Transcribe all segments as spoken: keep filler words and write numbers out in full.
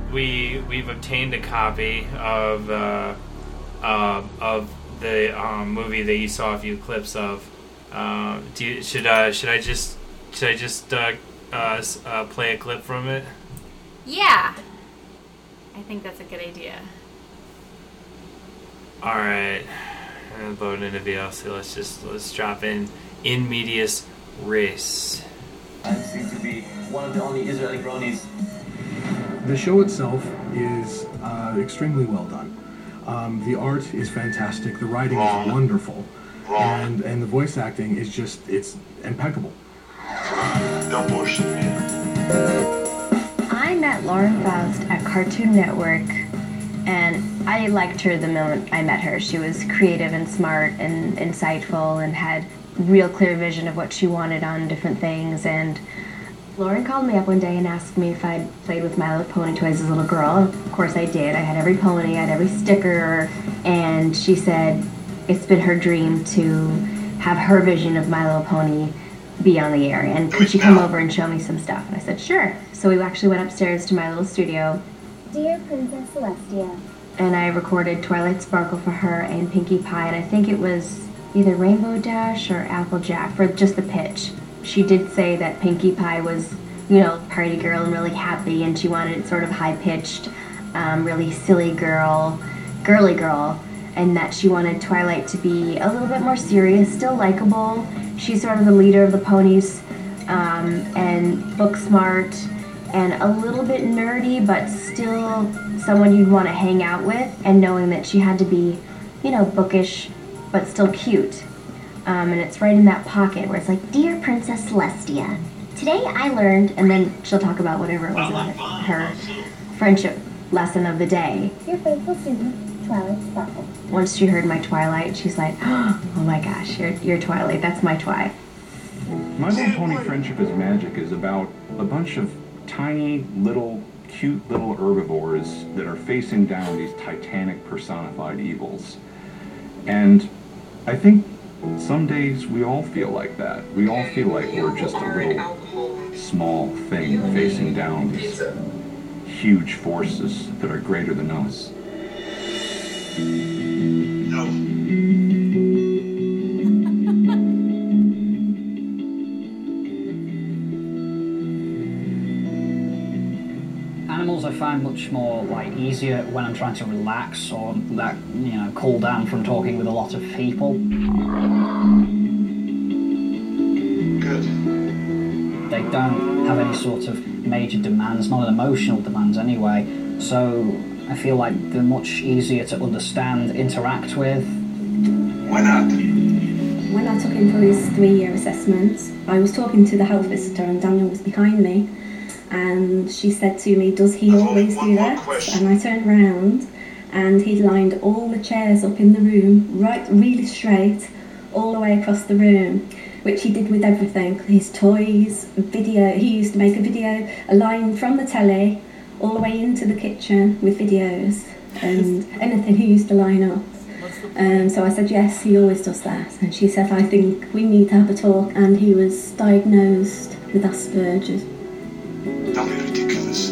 we we've obtained a copy of uh, uh, of the um, movie that you saw a few clips of. Uh, do you, should uh, should I just should I just uh, uh, uh, play a clip from it? Yeah, I think that's a good idea. All right, I'm loading into V L C. Let's just let's drop in in medias res. I seem to be one of the only Israeli bronies. The show itself is uh, extremely well done. Um, the art is fantastic. The writing Wrong. is wonderful, Wrong. and and the voice acting is just it's impeccable. Don't bullshit me. I met Lauren Faust at Cartoon Network, and I liked her the moment I met her. She was creative and smart and insightful and had real clear vision of what she wanted on different things. And Lauren called me up one day and asked me if I'd played with My Little Pony toys as a little girl. Of course I did. I had every pony, I had every sticker, and she said it's been her dream to have her vision of My Little Pony be on the air, and could she come over and show me some stuff? And I said sure. So we actually went upstairs to my little studio. Dear Princess Celestia. And I recorded Twilight Sparkle for her and Pinkie Pie, and I think it was either Rainbow Dash or Applejack for just the pitch. She did say that Pinkie Pie was, you know, party girl and really happy, and she wanted it sort of high-pitched, um, really silly girl, girly girl, and that she wanted Twilight to be a little bit more serious, still likable. She's sort of the leader of the ponies, um, and book smart, and a little bit nerdy, but still someone you'd want to hang out with, and knowing that she had to be, you know, bookish, but still cute. Um, and it's right in that pocket where it's like, Dear Princess Celestia, today I learned, and then she'll talk about whatever it was about her friendship lesson of the day. Your faithful student, Twilight Sparkle. Once she heard my Twilight, she's like, oh my gosh, you're, you're Twilight, that's my Twi. My Little Pony Friendship is Magic is about a bunch of tiny, little, cute little herbivores that are facing down these titanic personified evils. And I think some days we all feel like that. We all feel like we're just a little small thing facing down these huge forces that are greater than us. No. Animals I find much more like easier when I'm trying to relax or like, you know, cool down from talking with a lot of people. Good. They don't have any sort of major demands, not emotional demands anyway, so I feel like they're much easier to understand, interact with. Why not? When I took him for his three-year assessment, I was talking to the health visitor and Daniel was behind me, and she said to me, does he always do that? And I turned round and he'd lined all the chairs up in the room, right, really straight, all the way across the room, which he did with everything, his toys, video. He used to make a video, a line from the telly, all the way into the kitchen with videos, and anything he used to line up. Um, so I said, yes, he always does that. And she said, I think we need to have a talk. And he was diagnosed with Asperger's. Don't be ridiculous.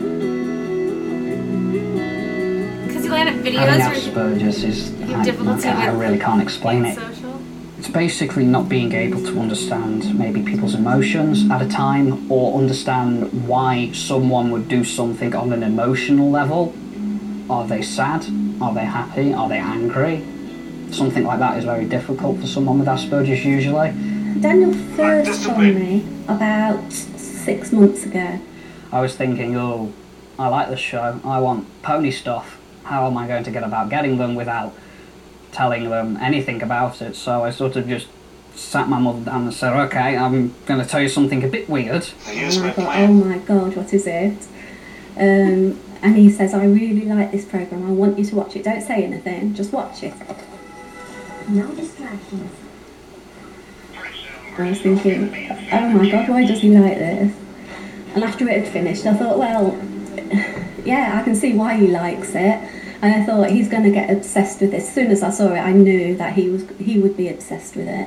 Because you line up videos Having where Asperger's is, you have I, difficulty I, I with really can't explain being it. social. It's basically not being able to understand maybe people's emotions at a time, or understand why someone would do something on an emotional level. Are they sad? Are they happy? Are they angry? Something like that is very difficult for someone with Asperger's usually. Daniel first told me about six months ago. I was thinking, oh, I like this show, I want pony stuff. How am I going to get about getting them without telling them anything about it? So I sort of just sat my mother down and said, okay, I'm going to tell you something a bit weird. Here's And I my thought, plan. oh my God, what is it? Um, and he says, I really like this programme, I want you to watch it. Don't say anything, just watch it. No distractions. I was thinking, oh my God, why does he like this? And after it had finished, I thought, well, yeah, I can see why he likes it. And I thought he's going to get obsessed with this. As soon as I saw it, I knew that he was he would be obsessed with it.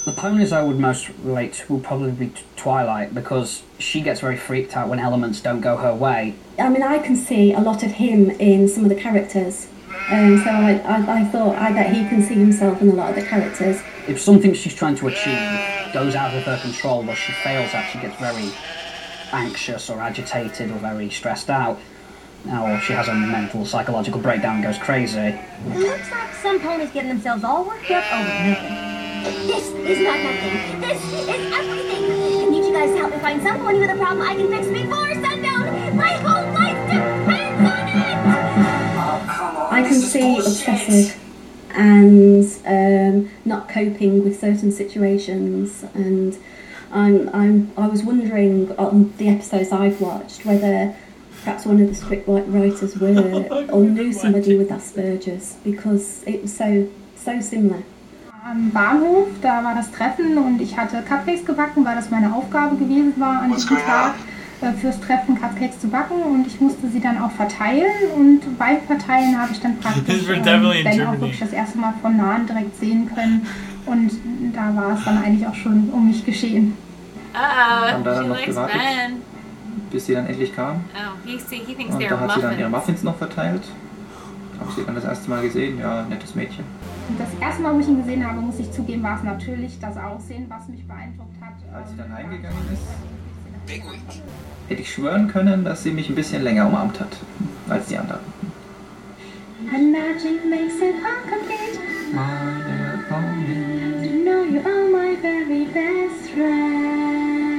The ponies I would most relate to will probably be Twilight, because she gets very freaked out when elements don't go her way. I mean, I can see a lot of him in some of the characters, and so I, I, I thought I bet he can see himself in a lot of the characters. If something she's trying to achieve goes out of her control, or she fails at, she gets very anxious or agitated or very stressed out, or she has a mental, psychological breakdown and goes crazy. It looks like some ponies getting themselves all worked up over nothing. This is not nothing. This is everything. I need you guys to help me find some pony with a problem I can fix before sundown. My whole life depends on it. I can see obsessive and um, not coping with certain situations, and I'm, I'm, I was wondering on the episodes I've watched whether perhaps one of the script writers were or knew somebody with Asperger's, because it was so, so similar. Am Bahnhof, da war das Treffen und ich hatte Cupcakes gebacken, weil das meine Aufgabe gewesen war an diesem Tag, äh, fürs Treffen Cupcakes zu backen, und ich musste sie dann auch verteilen, und beim Verteilen habe ich dann praktisch ähm, Ben auch wirklich das erste Mal von nahen direkt sehen können, und da war es dann eigentlich auch schon um mich geschehen. Uh-oh, she likes Ben. Bis sie dann endlich kam. Oh, he, see, he thinks und they're da hat muffins. sie dann ihre Muffins noch verteilt. Habe sie dann das erste Mal gesehen, ja, nettes Mädchen. Das erste Mal, wo ich ihn gesehen habe, muss ich zugeben, war es natürlich das Aussehen, was mich beeindruckt hat. Als sie dann eingegangen ist, hätte ich schwören können, dass sie mich ein bisschen länger umarmt hat als die anderen. And magic makes it all complete. My little pony. You know you are my very best friend.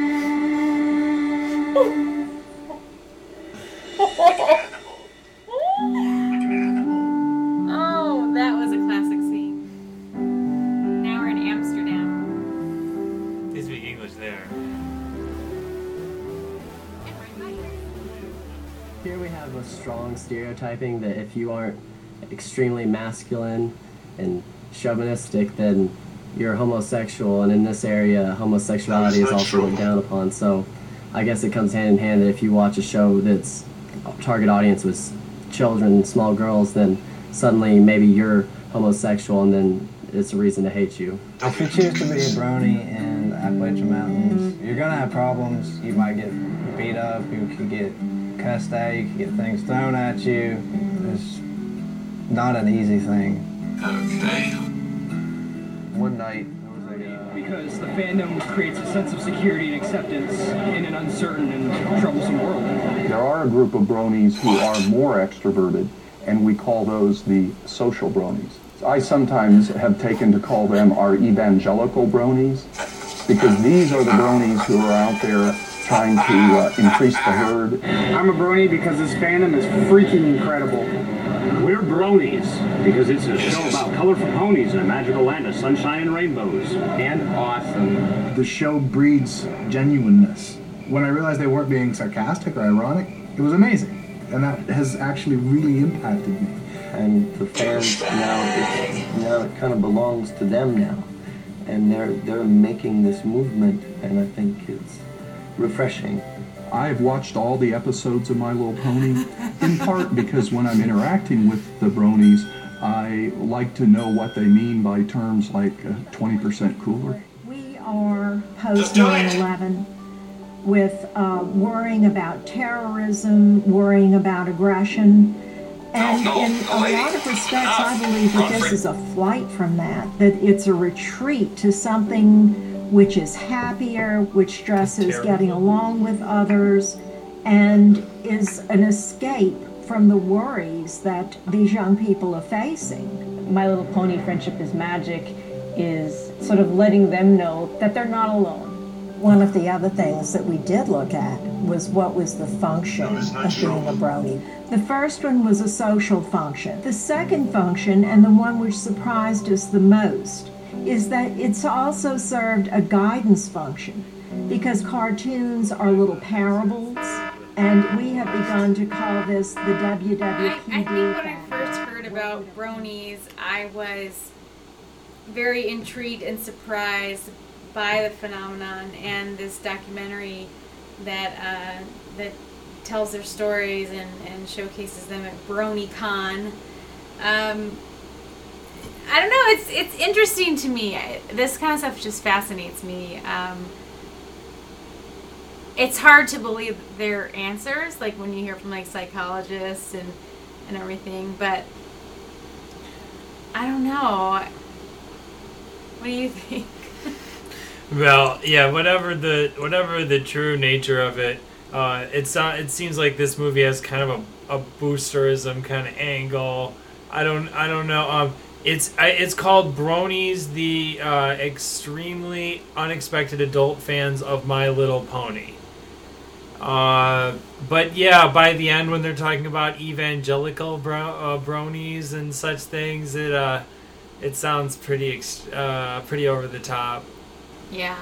Oh, that was a classic scene. Now we're in Amsterdam. They speak English there. Here we have a strong stereotyping that if you aren't extremely masculine and chauvinistic, then you're homosexual, and in this area, homosexuality is also looked down upon. So I guess it comes hand in hand that if you watch a show that's target audience was children, small girls, then suddenly maybe you're homosexual, and then it's a reason to hate you. If you choose to be a brony in Appalachian Mountains, you're gonna have problems. You might get beat up, you could get cussed at, you could get things thrown at you. It's not an easy thing. Okay. One night, because the fandom creates a sense of security and acceptance in an uncertain and troublesome world. There are a group of bronies who are more extroverted, and we call those the social bronies. I sometimes have taken to call them our evangelical bronies, because these are the bronies who are out there trying to uh, increase the herd. I'm a brony because this fandom is freaking incredible. We're bronies because it's a show about colorful ponies in a magical land of sunshine and rainbows. And awesome. The show breeds genuineness. When I realized they weren't being sarcastic or ironic, it was amazing. And that has actually really impacted me. And the fans now, it's, now it kind of belongs to them now. And they're, they're making this movement, and I think it's refreshing. I've watched all the episodes of My Little Pony, in part because when I'm interacting with the bronies, I like to know what they mean by terms like uh, twenty percent cooler. We are post nine eleven with uh, worrying about terrorism, worrying about aggression. And in a lot of respects, I believe that this is a flight from that, that it's a retreat to something which is happier, which stresses getting along with others, and is an escape from the worries that these young people are facing. My Little Pony Friendship is Magic is sort of letting them know that they're not alone. One of the other things that we did look at was what was the function of being a brony. The first one was a social function. The second function, and the one which surprised us the most, is that it's also served a guidance function, because cartoons are little parables, and we have begun to call this the W W P D. I, I think when I first heard about bronies, I was very intrigued and surprised by the phenomenon and this documentary that uh, that tells their stories and, and showcases them at BronyCon. Um, I don't know. It's it's interesting to me. I, this kind of stuff just fascinates me. Um, it's hard to believe their answers, like when you hear from like psychologists and and everything. But I don't know. What do you think? Well, yeah, whatever the whatever the true nature of it, uh, it's not. It seems like this movie has kind of a, a boosterism kind of angle. I don't I don't know. Um, it's I, it's called Bronies, the uh, extremely unexpected adult fans of My Little Pony. Uh, but yeah, by the end when they're talking about evangelical bro- uh, bronies and such things, it uh, it sounds pretty ex- uh, pretty over the top. Yeah.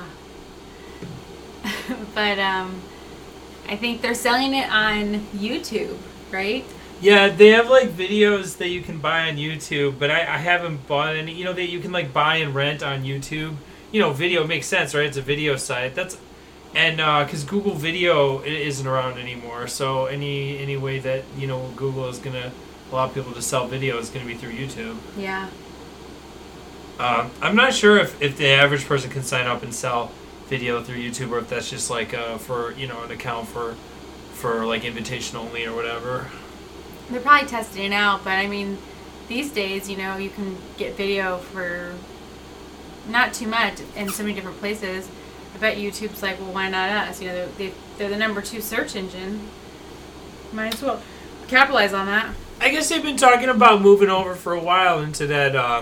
But um, I think they're selling it on YouTube, right? Yeah, they have like videos that you can buy on YouTube, but I, I haven't bought any. You know, that you can like buy and rent on YouTube. You know, video makes sense, right? It's a video site. That's and because uh, Google Video isn't around anymore, so any any way that you know Google is gonna allow people to sell video is gonna be through YouTube. Yeah. Um, I'm not sure if, if the average person can sign up and sell video through YouTube, or if that's just like uh, for you know an account for for like invitation only or whatever. They're probably testing it out, but I mean, these days, you know, you can get video for not too much in so many different places. I bet YouTube's like, well, why not us? You know, they're, they, they're the number two search engine. Might as well capitalize on that. I guess they've been talking about moving over for a while into that uh,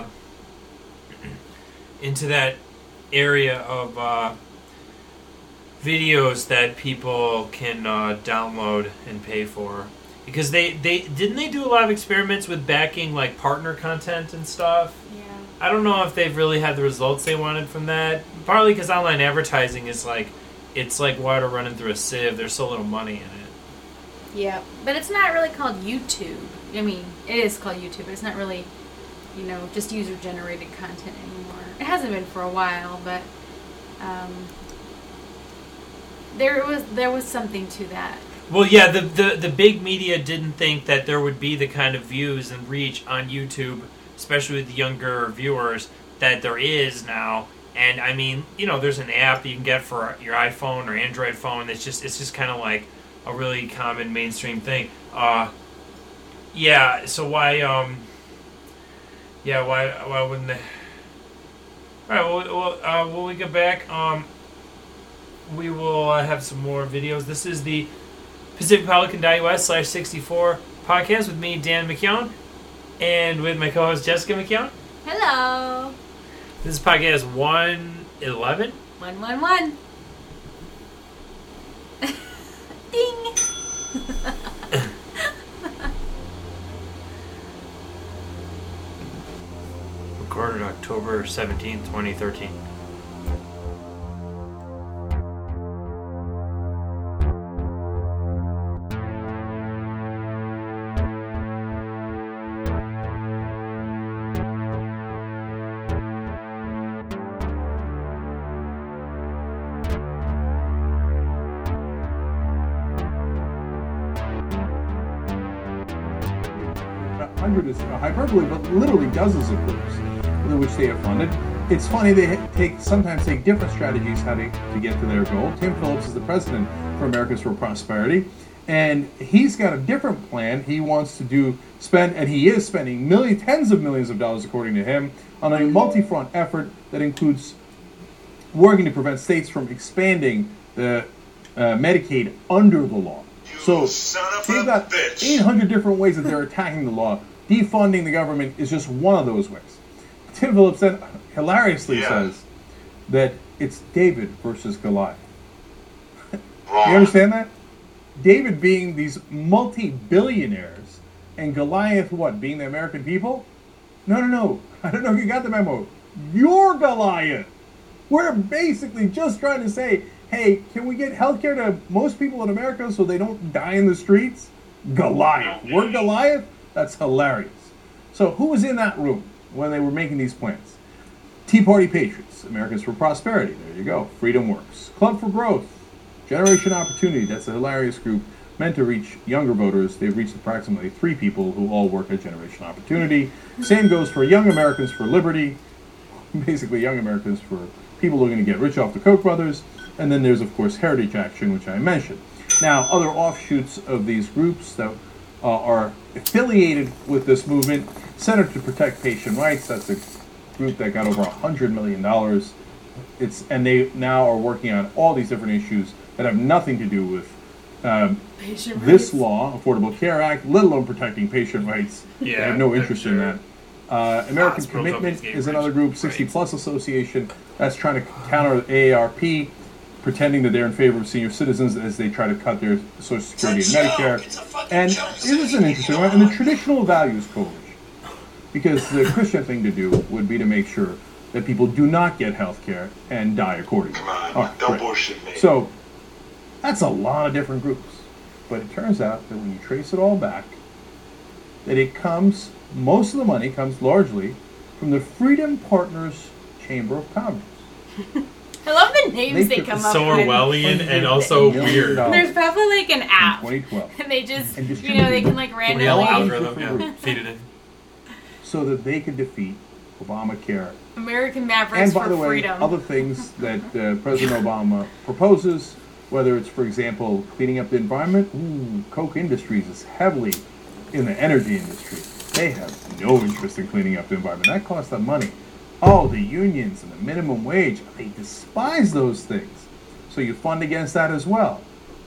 into that area of uh, videos that people can uh, download and pay for. Because they, they didn't they do a lot of experiments with backing like partner content and stuff. Yeah. I don't know if they've really had the results they wanted from that. Partly because online advertising is like it's like water running through a sieve. There's so little money in it. Yeah, but it's not really called YouTube. I mean, it is called YouTube, but it's not really, you know, just user generated content anymore. It hasn't been for a while, but um, there was there was something to that. Well, yeah, the, the the big media didn't think that there would be the kind of views and reach on YouTube, especially with younger viewers, that there is now. And I mean, you know, there's an app that you can get for your iPhone or Android phone. It's just it's just kind of like a really common mainstream thing. Uh, yeah. So why um. Yeah. Why why wouldn't they? All right. Well, well uh, when we get back, um, we will uh, have some more videos. This is the Pacific Pelican dot U S slash sixty-four podcast with me, Dan McKeown, and with my co-host Jessica McKeown. Hello. This is podcast one eleven. One one one. Ding. Recorded October seventeenth, twenty thirteen. Hundreds of hyperbole, but literally dozens of groups which they have funded. It's funny, they take sometimes take different strategies how to, to get to their goal. Tim Phillips is the president for Americans for Prosperity, and he's got a different plan. He wants to do spend, and he is spending millions, tens of millions of dollars, according to him, on a multi-front effort that includes working to prevent states from expanding the uh, Medicaid under the law. So they've got eight hundred different ways that they're attacking the law. Defunding the government is just one of those ways. Tim Phillips then hilariously yeah. says that it's David versus Goliath. You understand that? David being these multi-billionaires, and Goliath, what, being the American people? No, no, no. I don't know if you got the memo. You're Goliath. We're basically just trying to say, hey, can we get health care to most people in America so they don't die in the streets? Goliath. We're Goliath? That's hilarious. So who was in that room when they were making these plans? Tea Party Patriots, Americans for Prosperity, there you go, Freedom Works, Club for Growth, Generation Opportunity, that's a hilarious group, meant to reach younger voters, they've reached approximately three people who all work at Generation Opportunity. Same goes for Young Americans for Liberty, basically Young Americans for people looking to get rich off the Koch brothers. And then there's, of course, Heritage Action, which I mentioned. Now, other offshoots of these groups that uh, are affiliated with this movement, Center to Protect Patient Rights, that's a group that got over one hundred million dollars. It's, and they now are working on all these different issues that have nothing to do with um, this law, Affordable Care Act, let alone protecting patient rights. Yeah, they have no interest sure. in that. Uh, American Hospital Commitment companies is getting another group, sixty plus Association, that's trying to counter A A R P, pretending that they're in favor of senior citizens as they try to cut their Social Security and Medicare. And it is an interesting one. And the Traditional Values Coalition, because the Christian thing to do would be to make sure that people do not get health care and die accordingly. Come on, All right, don't great. bullshit me. So, that's a lot of different groups. But it turns out that when you trace it all back, that it comes, most of the money comes largely from the Freedom Partners Chamber of Commerce. I love the names They they, took come the up so with. Orwellian and also weird. There's probably like an app. twenty twelve. And they just, And you know, they can like distributed randomly. algorithm, yeah, feed it in. So that they could defeat Obamacare. American Mavericks And by for the way, freedom. other things that uh, President Obama proposes, whether it's, for example, cleaning up the environment, ooh, Koch Industries is heavily in the energy industry. They have no interest in cleaning up the environment. That costs them money. Oh, the unions and the minimum wage, they despise those things. So you fund against that as well.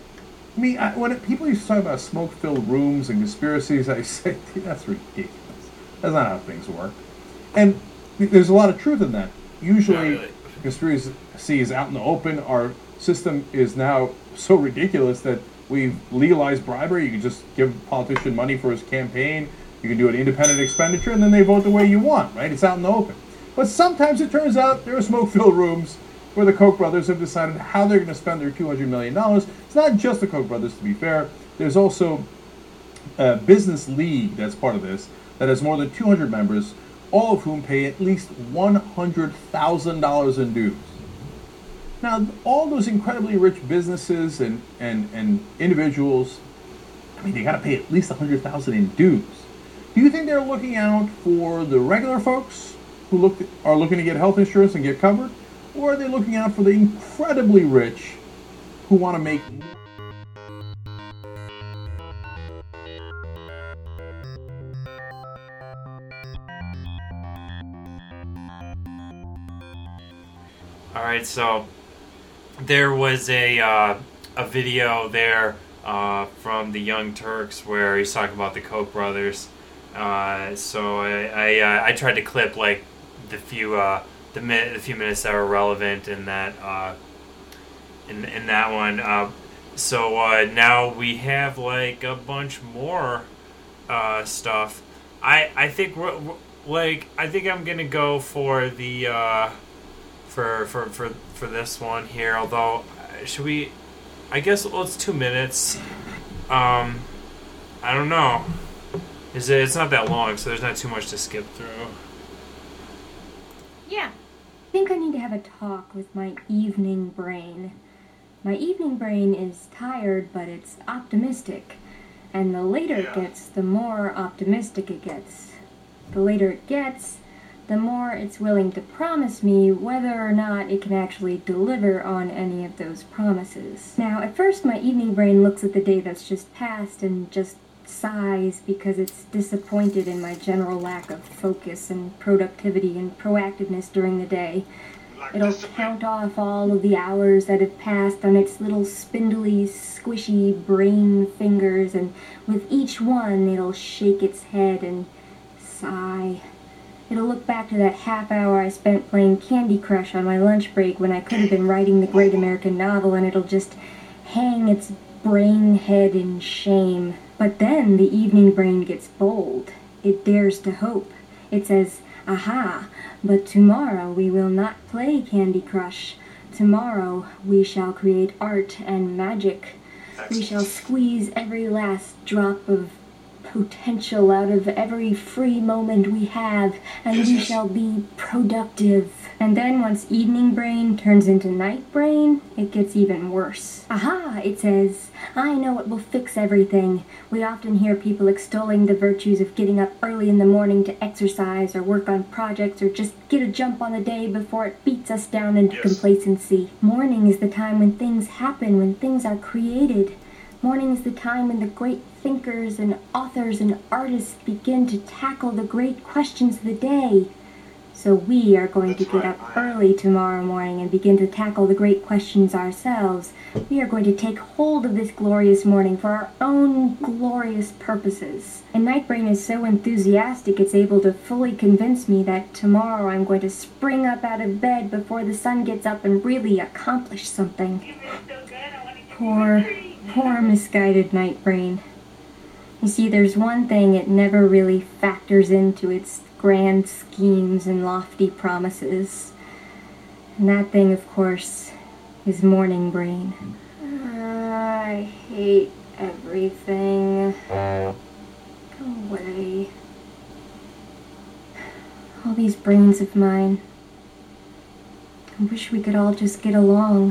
I mean, I, when it, people used to talk about smoke-filled rooms and conspiracies, I say, that's ridiculous. That's not how things work. And there's a lot of truth in that. Usually, really. conspiracy is out in the open. Our system is now so ridiculous that we've legalized bribery. You can just give a politician money for his campaign. You can do an independent expenditure, and then they vote the way you want, right? It's out in the open. But sometimes it turns out there are smoke-filled rooms where the Koch brothers have decided how they're going to spend their two hundred million dollars. It's not just the Koch brothers, to be fair. There's also a business league that's part of this that has more than two hundred members, all of whom pay at least one hundred thousand dollars in dues. Now, all those incredibly rich businesses and, and, and individuals, I mean, they got to pay at least one hundred thousand dollars in dues. Do you think they're looking out for the regular folks who look are looking to get health insurance and get covered? Or are they looking out for the incredibly rich who want to make... All right, so there was a uh, a video there uh, from the Young Turks where he's talking about the Koch brothers. Uh, so I I, uh, I tried to clip like the few uh, the minute the few minutes that were relevant in that uh, in in that one. Uh, so uh, now we have like a bunch more uh, stuff. I I think we're, we're, like I think I'm gonna go for the. Uh, For, for, for, for this one here, although should we I guess well it's two minutes. Um I don't know. Is it it's not that long, so there's not too much to skip through. Yeah. I think I need to have a talk with my evening brain. My evening brain is tired, but it's optimistic. And the later it gets, the more optimistic it gets. The later it gets, the more it's willing to promise me whether or not it can actually deliver on any of those promises. Now, at first my evening brain looks at the day that's just passed and just sighs because it's disappointed in my general lack of focus and productivity and proactiveness during the day. It'll count off all of the hours that have passed on its little spindly, squishy brain fingers, and with each one it'll shake its head and sigh. It'll look back to that half hour I spent playing Candy Crush on my lunch break when I could have been writing the great American novel, and it'll just hang its brain head in shame. But then the evening brain gets bold. It dares to hope. It says, aha, but tomorrow we will not play Candy Crush. Tomorrow we shall create art and magic. We shall squeeze every last drop of potential out of every free moment we have, and we shall be productive. And then once evening brain turns into night brain, it gets even worse. Aha, it says, I know what will fix everything. We often hear people extolling the virtues of getting up early in the morning to exercise or work on projects or just get a jump on the day before it beats us down into yes. complacency. Morning is the time when things happen, when things are created. Morning is the time when the great thinkers and authors and artists begin to tackle the great questions of the day. So we are going to get up early tomorrow morning and begin to tackle the great questions ourselves. We are going to take hold of this glorious morning for our own glorious purposes. And Night Brain is so enthusiastic it's able to fully convince me that tomorrow I'm going to spring up out of bed before the sun gets up and really accomplish something. Poor, poor misguided Night Brain. You see, there's one thing it never really factors into its grand schemes and lofty promises. And that thing, of course, is morning brain. I hate everything. Go away. All these brains of mine. I wish we could all just get along.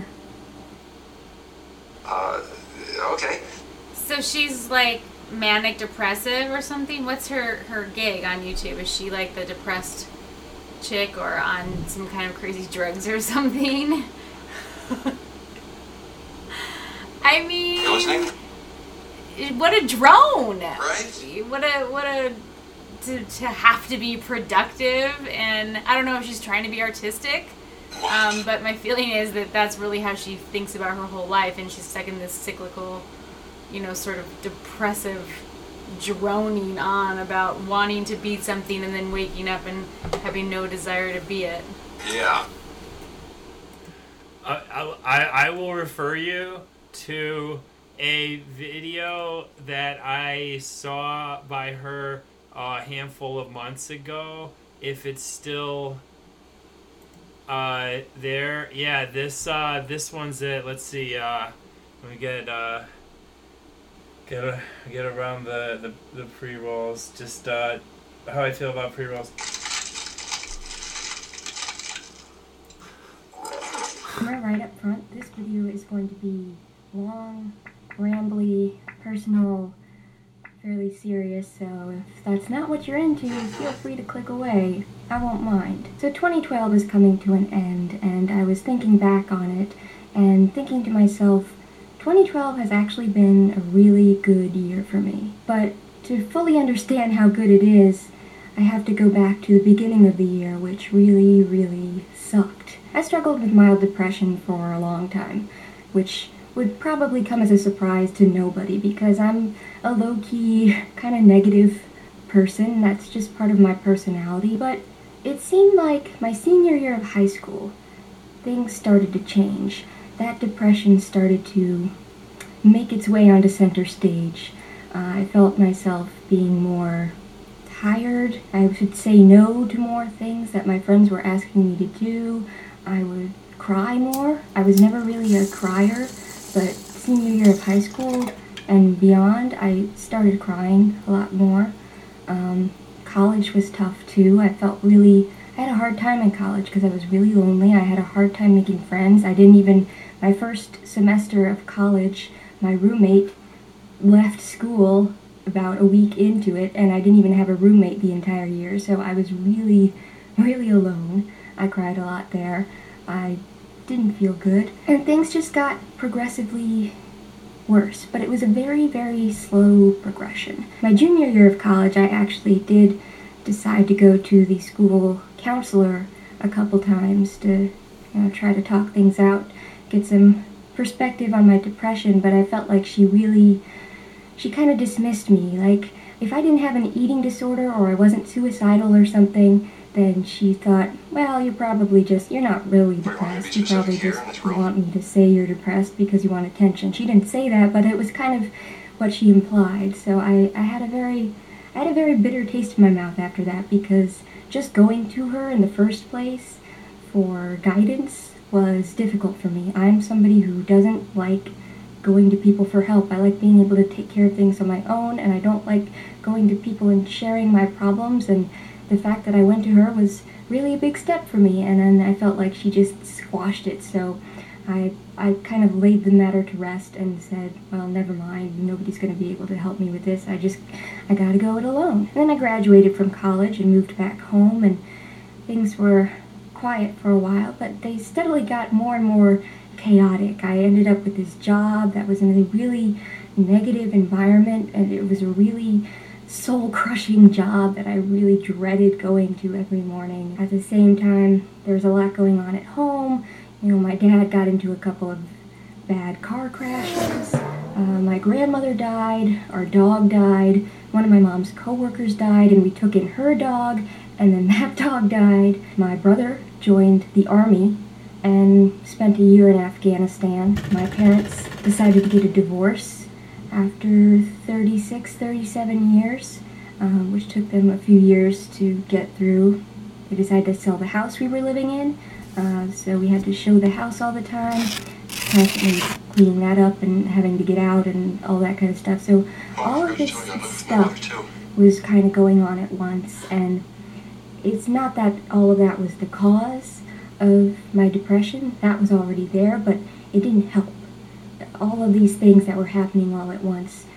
Uh, okay. So she's like manic depressive or something? What's her her gig on YouTube? Is she like the depressed chick or on some kind of crazy drugs or something? I mean, you listening? What a drone! Right? What a what a to to have to be productive, and I don't know if she's trying to be artistic. Um, but my feeling is that that's really how she thinks about her whole life, and she's stuck in this cyclical, you know, sort of depressive droning on about wanting to be something and then waking up and having no desire to be it. Yeah. Uh, I, I will refer you to a video that I saw by her a handful of months ago. If it's still uh, there, yeah, this uh, this one's it. Let's see. Uh, let me get uh, get a, get around the the, the pre rolls. Just uh, how I feel about pre rolls. Right up front, this video is going to be long, rambly, personal, fairly serious, so if that's not what you're into, feel free to click away. I won't mind. So twenty twelve is coming to an end, and I was thinking back on it, and thinking to myself, twenty twelve has actually been a really good year for me. But to fully understand how good it is, I have to go back to the beginning of the year, which really, really sucked. I struggled with mild depression for a long time, which would probably come as a surprise to nobody because I'm a low-key, kind of negative person. That's just part of my personality. But it seemed like my senior year of high school, things started to change. That depression started to make its way onto center stage. Uh, I felt myself being more tired. I would say no to more things that my friends were asking me to do. I would cry more. I was never really a crier, but senior year of high school and beyond, I started crying a lot more. Um, college was tough too. I felt really, I had a hard time in college because I was really lonely. I had a hard time making friends. I didn't even, my first semester of college, my roommate left school about a week into it, and I didn't even have a roommate the entire year, so I was really, really alone. I cried a lot there. I didn't feel good. And things just got progressively worse, but it was a very, very slow progression. My junior year of college, I actually did decide to go to the school counselor a couple times to, you know, try to talk things out, get some perspective on my depression, but I felt like she really, she kind of dismissed me. Like, if I didn't have an eating disorder or I wasn't suicidal or something, then she thought, well, you're probably just, you're not really depressed. You probably just want me to say you're depressed because you want attention. She didn't say that, but it was kind of what she implied. So I, I had a very, I had a very bitter taste in my mouth after that because just going to her in the first place for guidance was difficult for me. I'm somebody who doesn't like going to people for help. I like being able to take care of things on my own, and I don't like going to people and sharing my problems, and the fact that I went to her was really a big step for me, and then I felt like she just squashed it, so I I kind of laid the matter to rest and said, well, never mind, nobody's going to be able to help me with this, I just, I gotta go it alone. And then I graduated from college and moved back home, and things were quiet for a while, but they steadily got more and more chaotic. I ended up with this job that was in a really negative environment, and it was a really soul-crushing job that I really dreaded going to every morning. At the same time, there was a lot going on at home. You know, my dad got into a couple of bad car crashes. Uh, my grandmother died. Our dog died. One of my mom's co-workers died, and we took in her dog, and then that dog died. My brother joined the army and spent a year in Afghanistan. My parents decided to get a divorce after thirty-six, thirty-seven years, um, which took them a few years to get through. They decided to sell the house we were living in, uh, so we had to show the house all the time, constantly cleaning that up and having to get out and all that kind of stuff. So all of this stuff was kind of going on at once, and it's not that all of that was the cause of my depression. That was already there, but it didn't help. All of these things that were happening all at once,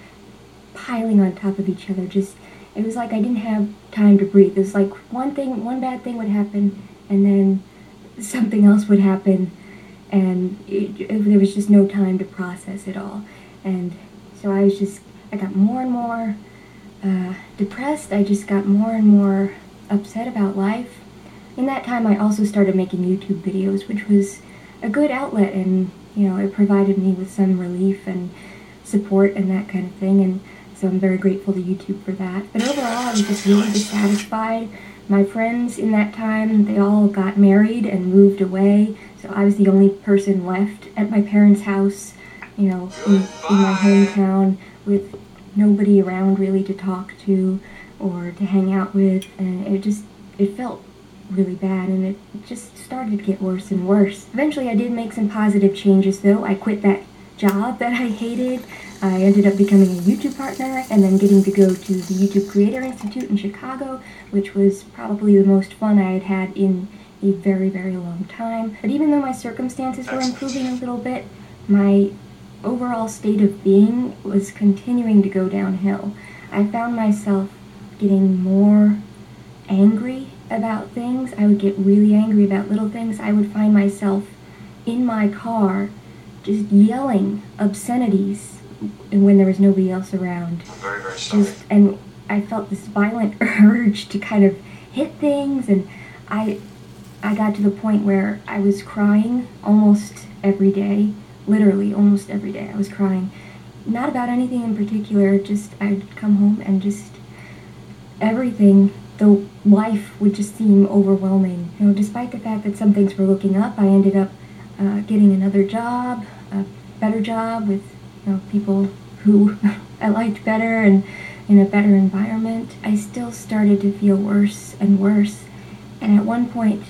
piling on top of each other, just, it was like I didn't have time to breathe. It was like one thing, one bad thing would happen, and then something else would happen, and it, it, there was just no time to process it all. And so I was just, I got more and more uh, depressed. I just got more and more upset about life. In that time, I also started making YouTube videos, which was a good outlet, and you know, it provided me with some relief and support and that kind of thing, and so I'm very grateful to YouTube for that. But overall, I was just really dissatisfied. My friends in that time, they all got married and moved away, so I was the only person left at my parents' house, you know, in, in my hometown, with nobody around really to talk to or to hang out with, and it just, it felt really bad, and it just started to get worse and worse. Eventually I did make some positive changes though. I quit that job that I hated. I ended up becoming a YouTube partner and then getting to go to the YouTube Creator Institute in Chicago, which was probably the most fun I had had in a very, very long time. But even though my circumstances were improving a little bit, my overall state of being was continuing to go downhill. I found myself getting more angry about things. I would get really angry about little things. I would find myself in my car just yelling obscenities when there was nobody else around. I'm very, very sorry. Just, and I felt this violent urge to kind of hit things, and I I got to the point where I was crying almost every day, literally almost every day I was crying. Not about anything in particular, just I'd come home and just everything, the life would just seem overwhelming. You know, despite the fact that some things were looking up, I ended up uh, getting another job, a better job with, you know, people who I liked better and in a better environment. I still started to feel worse and worse, and at one point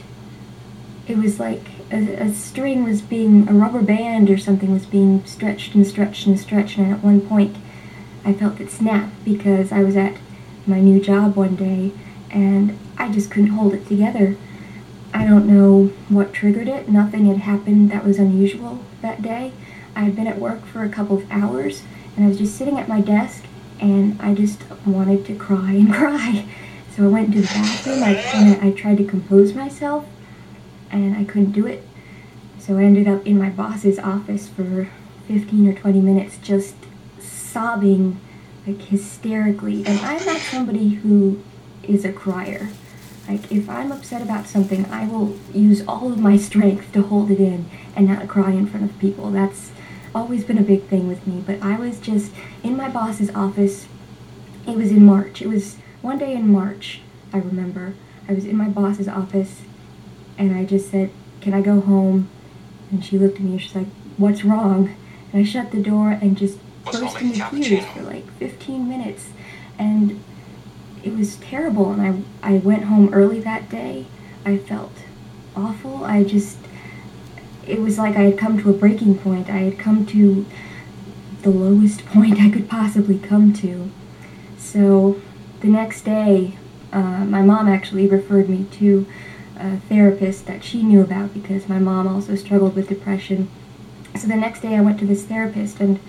it was like a, a string was being, a rubber band or something was being stretched and stretched and stretched, and at one point I felt it snap because I was at my new job one day and I just couldn't hold it together. I don't know what triggered it. Nothing had happened that was unusual that day. I had been at work for a couple of hours and I was just sitting at my desk and I just wanted to cry and cry. So I went to the bathroom. I kinda, I tried to compose myself and I couldn't do it. So I ended up in my boss's office for fifteen or twenty minutes just sobbing like hysterically. And I'm not somebody who is a crier. Like, if I'm upset about something, I will use all of my strength to hold it in and not cry in front of people. That's always been a big thing with me. But I was just in my boss's office. It was in March. It was one day in March, I remember. I was in my boss's office and I just said, "Can I go home?" And she looked at me and she's like, "What's wrong?" And I shut the door and just burst into tears for like fifteen minutes. And it was terrible, and I, I went home early that day. I felt awful. I just, it was like I had come to a breaking point. I had come to the lowest point I could possibly come to. So the next day, uh, my mom actually referred me to a therapist that she knew about because my mom also struggled with depression. So the next day I went to this therapist, and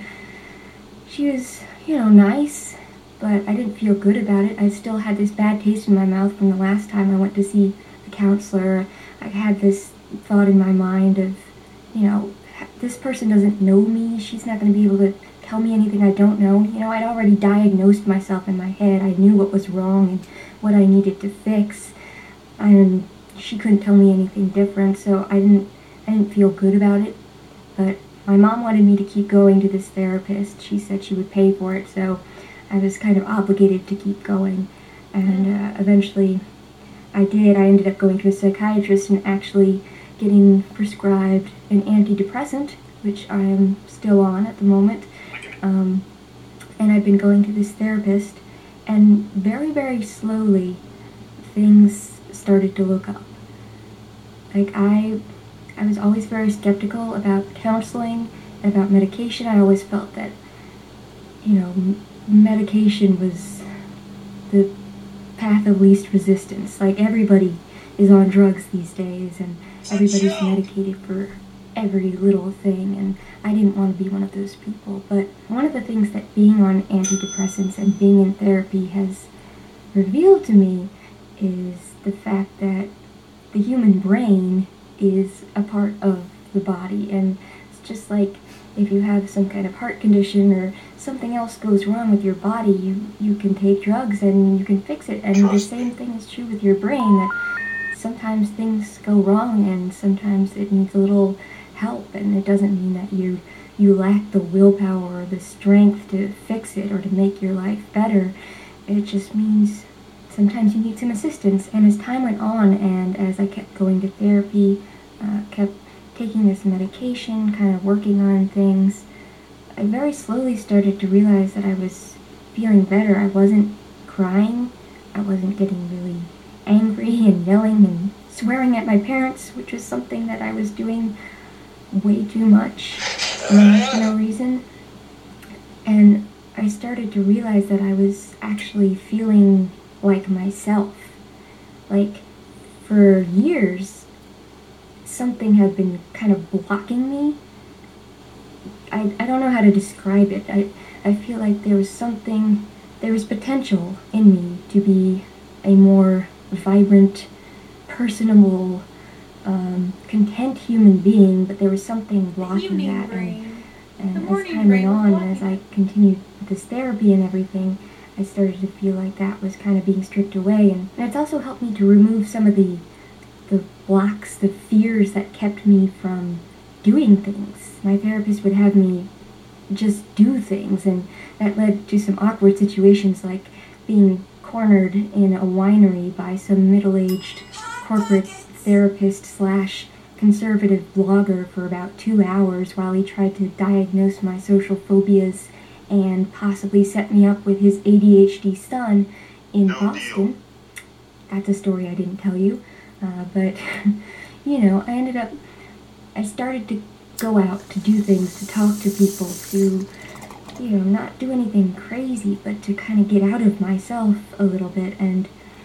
she was, you know, nice, but I didn't feel good about it. I still had this bad taste in my mouth from the last time I went to see the counselor. I had this thought in my mind of, you know, this person doesn't know me. She's not going to be able to tell me anything I don't know. You know, I'd already diagnosed myself in my head. I knew what was wrong and what I needed to fix. And she couldn't tell me anything different, so I didn't, I didn't feel good about it. But my mom wanted me to keep going to this therapist. She said she would pay for it, so I was kind of obligated to keep going. And uh, eventually I did. I ended up going to a psychiatrist and actually getting prescribed an antidepressant, which I am still on at the moment. Um, and I've been going to this therapist, and very, very slowly things started to look up. Like, I, I was always very skeptical about counseling, about medication. I always felt that, you know, m- medication was the path of least resistance. Like, everybody is on drugs these days, and everybody's medicated for every little thing, and I didn't want to be one of those people. But one of the things that being on antidepressants and being in therapy has revealed to me is the fact that the human brain is a part of the body, and it's just like if you have some kind of heart condition or something else goes wrong with your body, you, you can take drugs and you can fix it. And the same thing is true with your brain, that sometimes things go wrong and sometimes it needs a little help, and it doesn't mean that you you lack the willpower or the strength to fix it or to make your life better. It just means sometimes you need some assistance. And as time went on, and as I kept going to therapy, uh, kept taking this medication, kind of working on things, I very slowly started to realize that I was feeling better. I wasn't crying. I wasn't getting really angry and yelling and swearing at my parents, which was something that I was doing way too much um, for no reason. And I started to realize that I was actually feeling like myself. Like, for years, something had been kind of blocking me. I, I don't know how to describe it. I, I feel like there was something, there was potential in me to be a more vibrant, personable, um, content human being, but there was something blocking that. And, and as time went on, as I continued with this therapy and everything, I started to feel like that was kind of being stripped away. And, and it's also helped me to remove some of the the blocks, the fears that kept me from doing things. My therapist would have me just do things, and that led to some awkward situations, like being cornered in a winery by some middle-aged corporate therapist slash conservative blogger for about two hours while he tried to diagnose my social phobias and possibly set me up with his A D H D son in no Boston. Deal. That's a story I didn't tell you. Uh, but, you know, I ended up, I started to go out to do things, to talk to people, to, you know, not do anything crazy, but to kind of get out of myself a little bit. And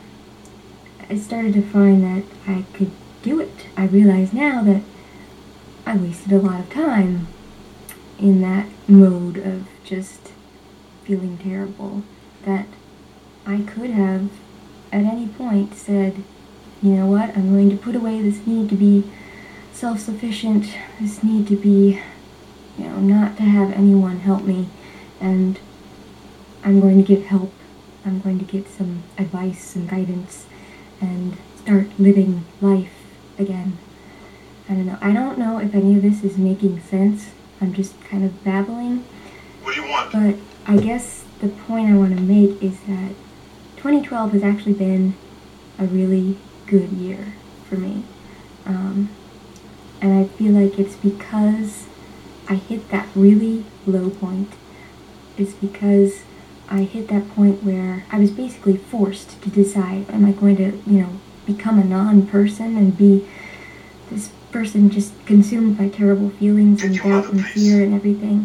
I started to find that I could do it. I realize now that I wasted a lot of time in that mode of just feeling terrible, that I could have at any point said, you know what, I'm going to put away this need to be self-sufficient, this need to be, you know, not to have anyone help me, and I'm going to get help. I'm going to get some advice, some guidance, and start living life again. I don't know. I don't know if any of this is making sense. I'm just kind of babbling. What do you want? But I guess the point I want to make is that twenty twelve has actually been a really good year for me. Um, and I feel like it's because I hit that really low point. It's because I hit that point where I was basically forced to decide, am I going to, you know, become a non-person and be this person just consumed by terrible feelings and doubt and fear and everything?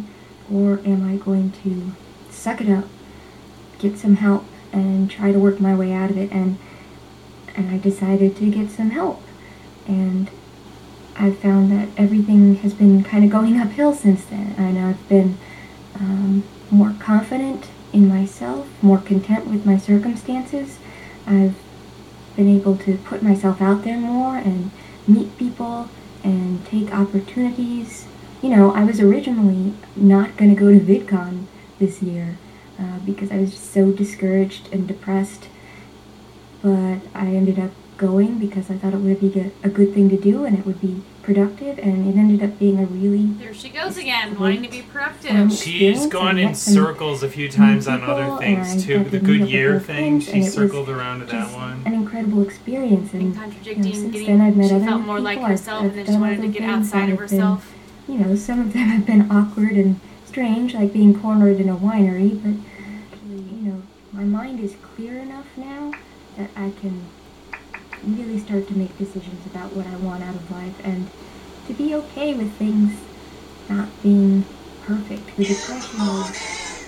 or am I going to suck it up, get some help, and try to work my way out of it? And and I decided to get some help. And I've found that everything has been kind of going uphill since then. And I've been um, more confident in myself, more content with my circumstances. I've been able to put myself out there more and meet people and take opportunities. You know, I was originally not going to go to VidCon this year uh, because I was just so discouraged and depressed. But I ended up going because I thought it would be a, a good thing to do and it would be productive, and it ended up being a really... There she goes again, wanting to be productive. She's gone in circles a few times on other things too. The Goodyear thing, she circled around to that one. An incredible experience, and, and contradicting, you know, since getting, then I've met she other felt new more like people. herself, I've, and then I've she wanted done to get other things outside that of have been, herself. you know, some of them have been awkward and strange, like being cornered in a winery, but, you know, my mind is clear enough now that I can really start to make decisions about what I want out of life, and to be okay with things not being perfect. The depression was...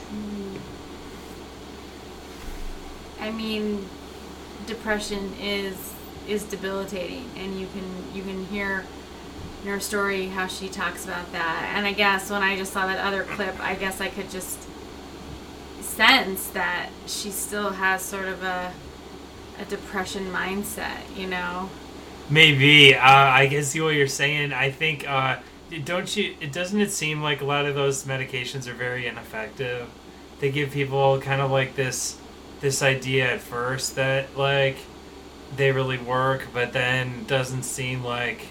I mean, depression is is debilitating, and you can you can hear in her story how she talks about that. And I guess when I just saw that other clip, I guess I could just sense that she still has sort of a a depression mindset, you know. Maybe. Uh, I can see what you're saying. I think, uh, don't you, it doesn't it seem like a lot of those medications are very ineffective? They give people kind of like this, this idea at first that, like, they really work, but then doesn't seem like,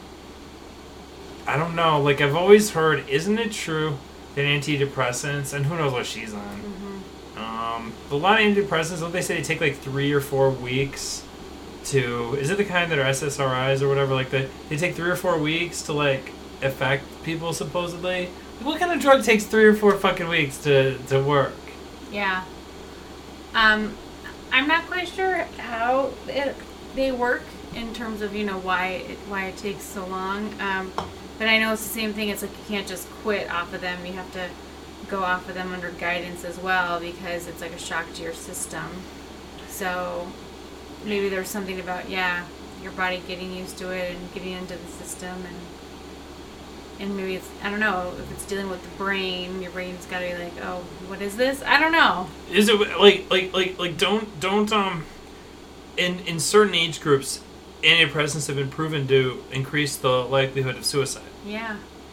I don't know, like, I've always heard, isn't it true that antidepressants, and who knows what she's on, mm-hmm. um, but a lot of antidepressants, don't they say they take, like, three or four weeks to, is it the kind that are S S R Is or whatever, like that they take three or four weeks to like affect people supposedly? What kind of drug takes three or four fucking weeks to, to work? Yeah. Um, I'm not quite sure how it, they work in terms of, you know, why it, why it takes so long. Um, but I know it's the same thing. It's like you can't just quit off of them. You have to go off of them under guidance as well, because it's like a shock to your system. So maybe there's something about, yeah, your body getting used to it and getting into the system, and and maybe it's, I don't know, if it's dealing with the brain, your brain's got to be like, oh, what is this? I don't know. Is it like like like like don't don't um in in certain age groups, antidepressants have been proven to increase the likelihood of suicide. Yeah.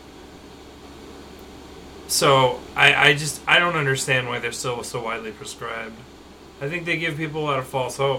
So I I just I don't understand why they're still so widely prescribed. I think they give people a lot of false hope.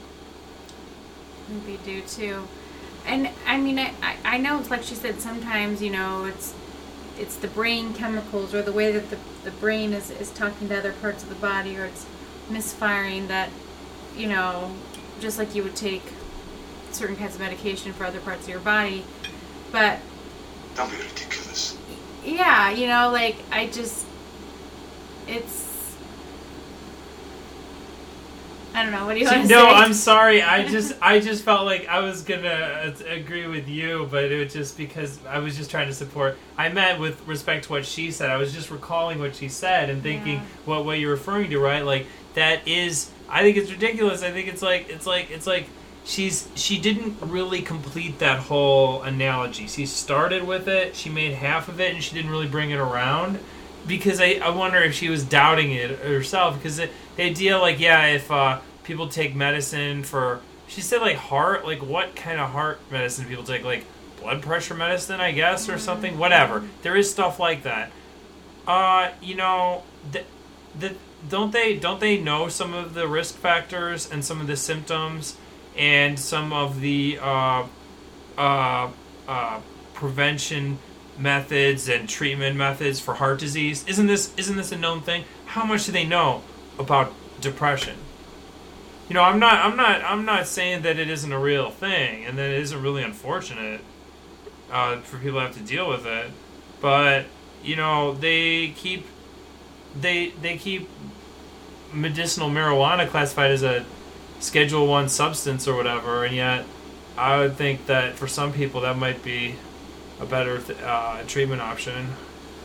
They do too. And I mean, I, I, I know it's like she said, sometimes, you know, it's it's the brain chemicals or the way that the, the brain is, is talking to other parts of the body, or it's misfiring that, you know, just like you would take certain kinds of medication for other parts of your body. But don't be ridiculous. Yeah, you know, like I just it's I don't know. What do you want to say? No, I'm sorry. I just, I just felt like I was gonna agree with you, but it was just because I was just trying to support. I meant with respect to what she said. I was just recalling what she said and thinking yeah. what what you're referring to, right? Like that is. I think it's ridiculous. I think it's like it's like it's like she's she didn't really complete that whole analogy. She started with it. She made half of it, and she didn't really bring it around. Because I, I wonder if she was doubting it herself. Because the, the idea, like, yeah, if uh, people take medicine for... She said, like, heart. Like, what kind of heart medicine do people take? Like, blood pressure medicine, I guess, or something? Whatever. There is stuff like that. Uh, you know, the, the, don't they don't they know some of the risk factors and some of the symptoms and some of the uh, uh, uh, prevention methods and treatment methods for heart disease? Isn't this isn't this a known thing? How much do they know about depression? You know, I'm not I'm not I'm not saying that it isn't a real thing and that it isn't really unfortunate uh, for people to have to deal with it. But, you know, they keep they they keep medicinal marijuana classified as a Schedule One substance or whatever, and yet I would think that for some people that might be a better th- uh, treatment option.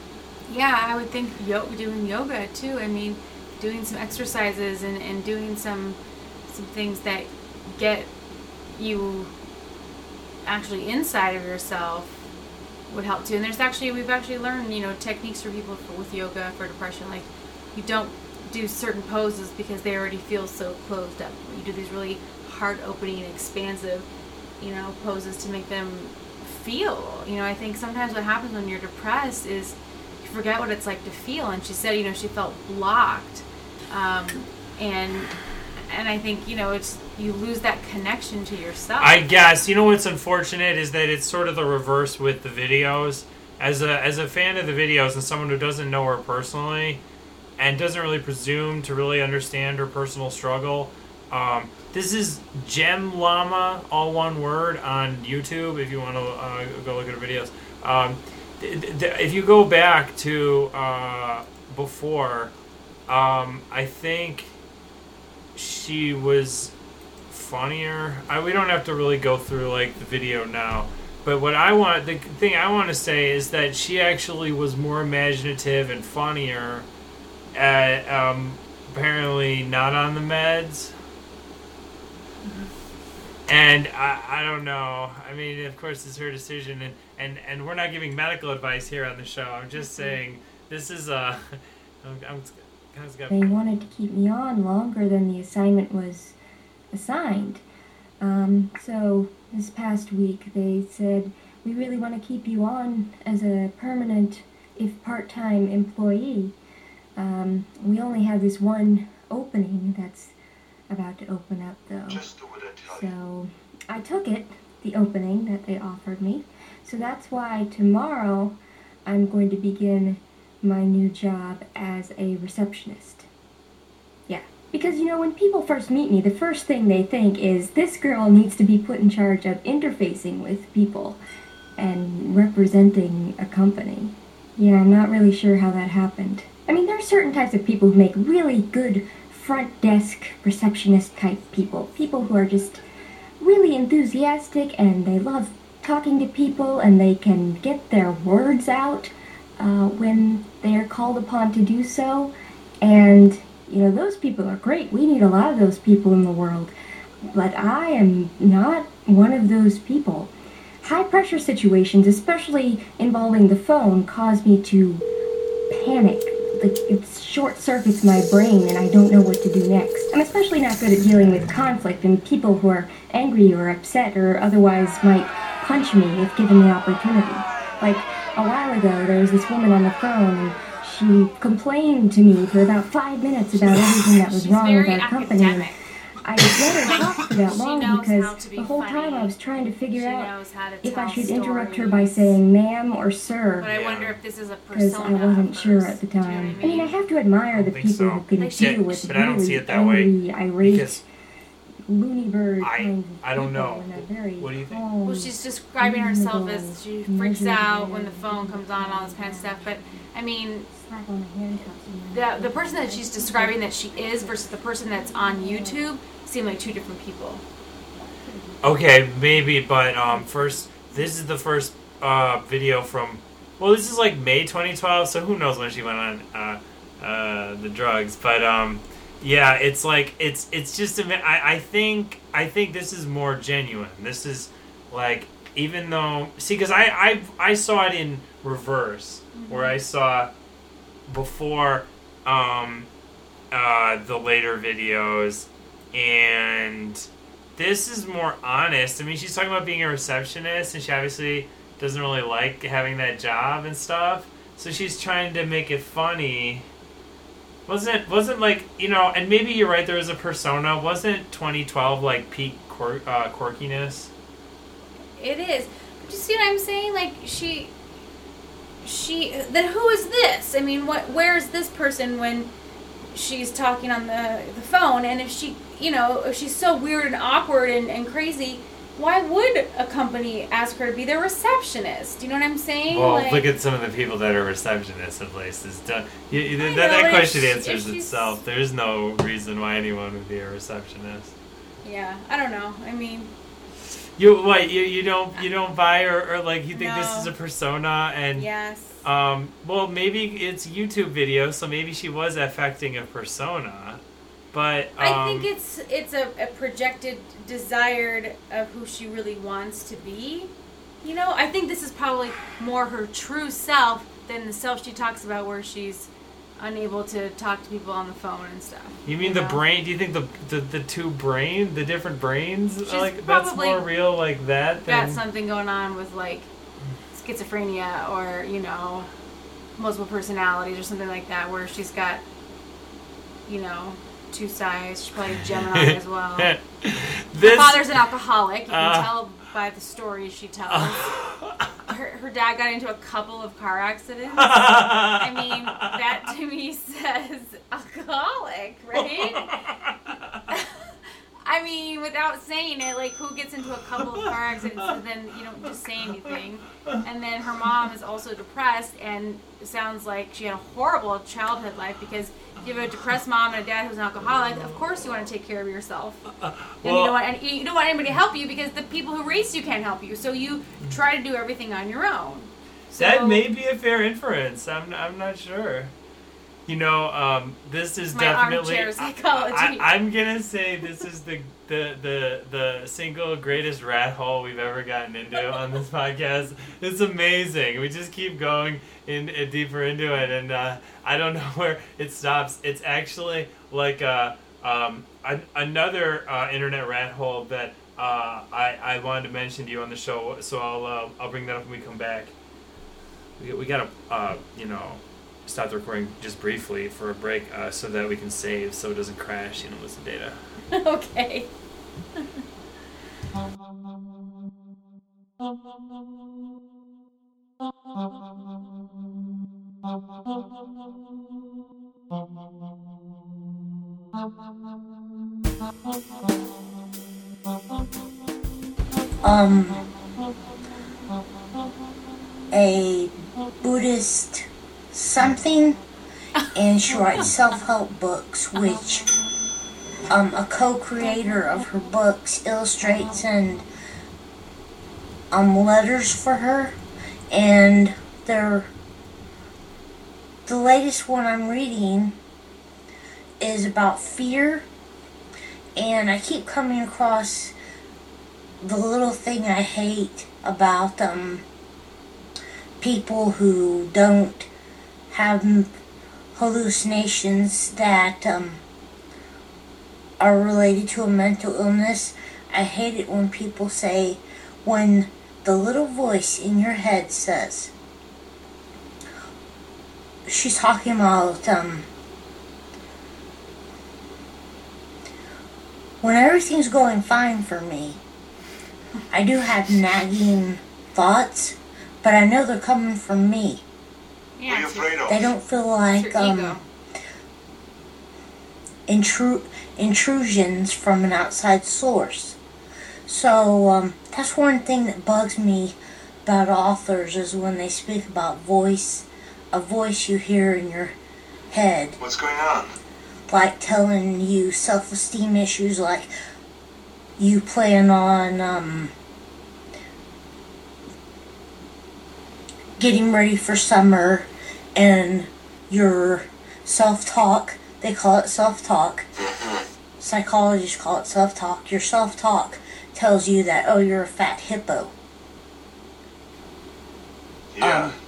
Yeah, I would think yo- doing yoga too. I mean, doing some exercises and, and doing some some things that get you actually inside of yourself would help too. And there's actually, we've actually learned, you know, techniques for people for, with yoga for depression. Like, you don't do certain poses because they already feel so closed up. You do these really heart-opening, expansive, you know, poses to make them feel. You know, I think sometimes what happens when you're depressed is you forget what it's like to feel. And she said, you know, she felt blocked. Um, and and I think, you know, it's you lose that connection to yourself. I guess. You know what's unfortunate is that it's sort of the reverse with the videos. As a as a fan of the videos and someone who doesn't know her personally and doesn't really presume to really understand her personal struggle, um, this is Gem Llama, all one word, on YouTube if you want to uh, go look at her videos. Um, th- th- if you go back to uh, before, um, I think she was funnier. I, we don't have to really go through like the video now, but what I want, the thing I want to say is that she actually was more imaginative and funnier at, um, apparently not on the meds. And I, I don't know. I mean, of course, it's her decision, and, and, and we're not giving medical advice here on the show. I'm just saying this is a. I'm, I'm, kind of got They wanted to keep me on longer than the assignment was assigned. Um, so this past week they said, we really want to keep you on as a permanent, if part-time employee. Um, we only have this one opening that's about to open up though. Just do what I tell you. So I took it, the opening that they offered me. So that's why tomorrow I'm going to begin my new job as a receptionist. Yeah, because you know, when people first meet me, the first thing they think is this girl needs to be put in charge of interfacing with people and representing a company. Yeah, I'm not really sure how that happened. I mean, there are certain types of people who make really good front desk receptionist type people. People who are just really enthusiastic and they love talking to people and they can get their words out Uh, when they are called upon to do so. And, you know, those people are great. We need a lot of those people in the world. But I am not one of those people. High pressure situations, especially involving the phone, cause me to panic. Like, it short circuits my brain and I don't know what to do next. I'm especially not good at dealing with conflict and people who are angry or upset or otherwise might punch me if given the opportunity. Like, a while ago, there was this woman on the phone, and she complained to me for about five minutes about everything that was She's wrong with very our company. And academic. I let her talk for that She long knows because how to be the whole funny. time I was trying to figure She out knows how to if I tell should interrupt her stories. by saying ma'am or sir. But I wonder if this is a Because persona. I wasn't sure at the Do you know time. what I mean, I have to admire the think people so. who can Like, deal yeah, with but I don't really see it that way, angry, irate, because loony bird I- kinds of I don't people know. in a very What do you think? calm, Well, she's describing herself as reasonable, she freaks measured out when way. the phone comes on, all this kind of stuff. But I mean, Slap on the handcuffs and the the person that she's describing that she is versus the person that's on YouTube seem like two different people. Okay, maybe, but um, first, this is the first uh, video from, well, this is like May twenty twelve, so who knows when she went on uh, uh, the drugs, but um, yeah, it's like, it's it's just, a, I, I think, I think this is more genuine. This is like, even though, see, because I, I, I saw it in reverse, mm-hmm. where I saw before um, uh, the later videos, and this is more honest. I mean, she's talking about being a receptionist, and she obviously doesn't really like having that job and stuff. So she's trying to make it funny. Wasn't wasn't like, you know, and maybe you're right, there was a persona. Wasn't twenty twelve like peak quirk, uh, quirkiness? It is. But you see what I'm saying? Like, she, she, then who is this? I mean, what? Where is this person when she's talking on the, the phone? And if she, you know, if she's so weird and awkward and, and crazy, why would a company ask her to be their receptionist? Do you know what I'm saying? Well, like, look at some of the people that are receptionists at places. Don't- You, you, that know, that but question if she- answers if she's- itself. There's no reason why anyone would be a receptionist. Yeah, I don't know. I mean, You what? You you don't you don't buy or, or like you think this No. is a persona and yes. Um, well, maybe it's YouTube video, so maybe she was affecting a persona. But um, I think it's it's a, a projected, desired of who she really wants to be. You know, I think this is probably more her true self than the self she talks about where she's unable to talk to people on the phone and stuff. You mean you the know? brain? Do you think the the, the two brain, the different brains, She's like that's probably more real like that got than something going on with like schizophrenia or, you know, multiple personalities or something like that where she's got, you know, two sides. She's probably a Gemini as well. Her This- father's an alcoholic. You can Uh. tell by the stories she tells. her, her dad got into a couple of car accidents. I mean, that to me says alcoholic, right? I mean, without saying it, like, who gets into a couple of car accidents and then you don't just say anything? And then her mom is also depressed, and it sounds like she had a horrible childhood life because if you have a depressed mom and a dad who's an alcoholic, of course you want to take care of yourself. and you well- don't want and you don't want anybody to help you because the people who raised you can't help you. So you try to do everything on your own. So, that may be a fair inference. I'm I'm not sure. You know, um, this is My definitely. armchair psychology. I, I'm gonna say this is the, the the the single greatest rat hole we've ever gotten into on this podcast. It's amazing. We just keep going in uh, deeper into it, and uh, I don't know where it stops. It's actually like a, um, an, another uh, internet rat hole that uh, I I wanted to mention to you on the show. So I'll uh, I'll bring that up when we come back. We we gotta uh, you know. Stop the recording just briefly for a break uh, so that we can save so it doesn't crash, you know, lose the data. okay. Um, a Buddhist something, and she writes self-help books, which um, a co-creator of her books illustrates and um, letters for her, and they're the latest one I'm reading is about fear, and I keep coming across the little thing I hate about um, people who don't have hallucinations that um, are related to a mental illness. I hate it when people say, when the little voice in your head says, she's talking about um, when everything's going fine for me, I do have nagging thoughts, but I know they're coming from me. Yeah, what are you afraid of? They don't feel like um, intru- intrusions from an outside source. So um, that's one thing that bugs me about authors is when they speak about voice, a voice you hear in your head. What's going on? Like telling you self-esteem issues, like you plan on um, getting ready for summer, and your self-talk, they call it self-talk, psychologists call it self-talk, your self-talk tells you that, oh, you're a fat hippo. Yeah. Um,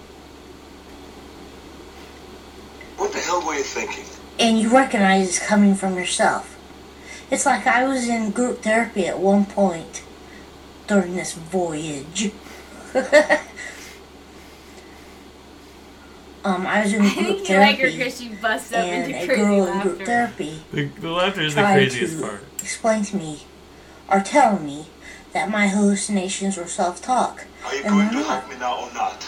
What the hell were you thinking? and you recognize it's coming from yourself. It's like I was in group therapy at one point during this voyage. Um, I was in I group think you like her therapy, because she busts up and into a crazy girl in laughter. group therapy The, the laughter is the tried craziest to part. explain to me, or tell me, that my hallucinations were self-talk. Are you And going they're to not. help me now or not?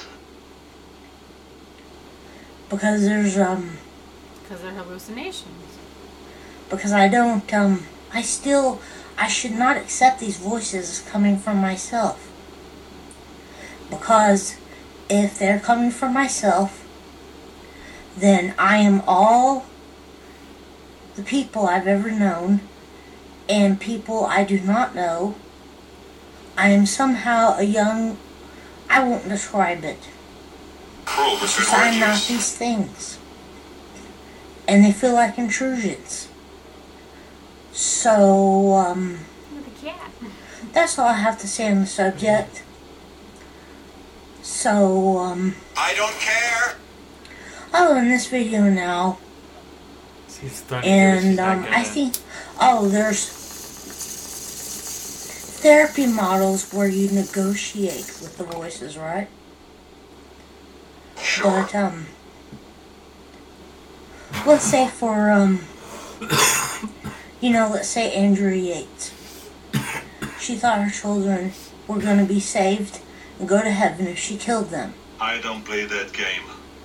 Because there's, um, Because they're hallucinations. because I don't, um, I still, I should not accept these voices as coming from myself. Because if they're coming from myself, then I am all the people I've ever known, and people I do not know. I am somehow a young, I won't describe it. Because I'm not these things. And they feel like intrusions. So, um... that's all I have to say on the subject. So, um... I don't care! I'll end this video now. And, um, I think... Oh, there's... therapy models where you negotiate with the voices, right? Sure. But, um... let's say for, um... you know, let's say Andrea Yates. She thought her children were going to be saved and go to heaven if she killed them. I don't play that game.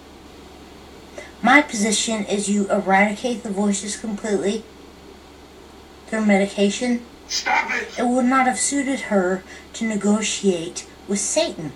My position is you eradicate the voices completely through medication. Stop it! It would not have suited her to negotiate with Satan.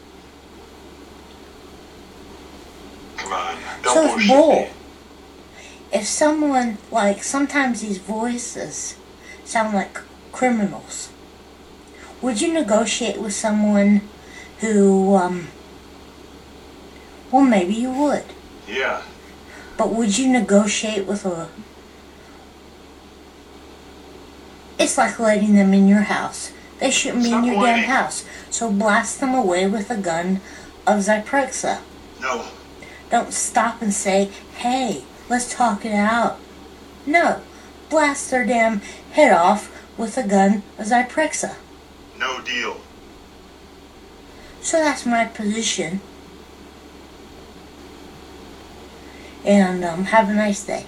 Come on, don't So it's bullshit bull. me. If someone, like, sometimes these voices sound like criminals. Would you negotiate with someone who, um, well, maybe you would. Yeah. But would you negotiate with a... It's like letting them in your house. They shouldn't be Stop in your damn whining. house. So blast them away with a gun of Zyprexa. No. Don't stop and say, hey, let's talk it out. No. Blast their damn head off with a gun of Zyprexa. No deal. So that's my position. And um, have a nice day.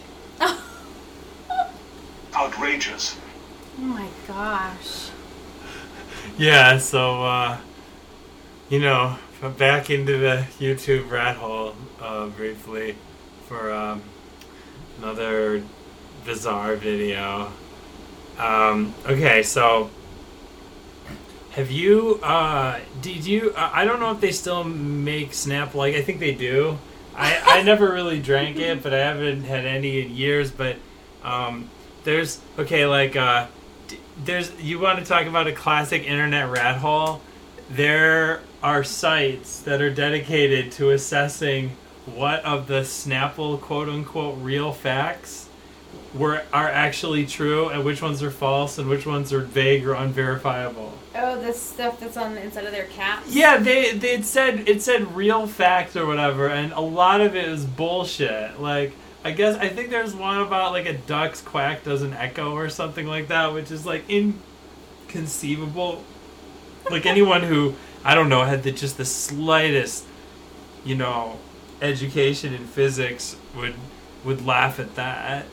Outrageous. Oh my gosh. Yeah, so, uh, you know, back into the YouTube rat hole uh, briefly for um, another bizarre video. Um, okay, so have you, uh, did you, uh, I don't know if they still make Snap like, I think they do. I, I never really drank it, but I haven't had any in years, but um, there's, okay, like, uh, d- there's, you want to talk about a classic internet rat hole? There are sites that are dedicated to assessing what of the Snapple quote-unquote real facts were are actually true and which ones are false and which ones are vague or unverifiable. Oh, the stuff that's on the inside of their caps? Yeah, they, they it said it said real fact or whatever, and a lot of it is bullshit. Like, I guess I think there's one about like a duck's quack doesn't echo or something like that, which is like inconceivable. Like anyone who, I don't know, had the, just the slightest, you know, education in physics would would laugh at that.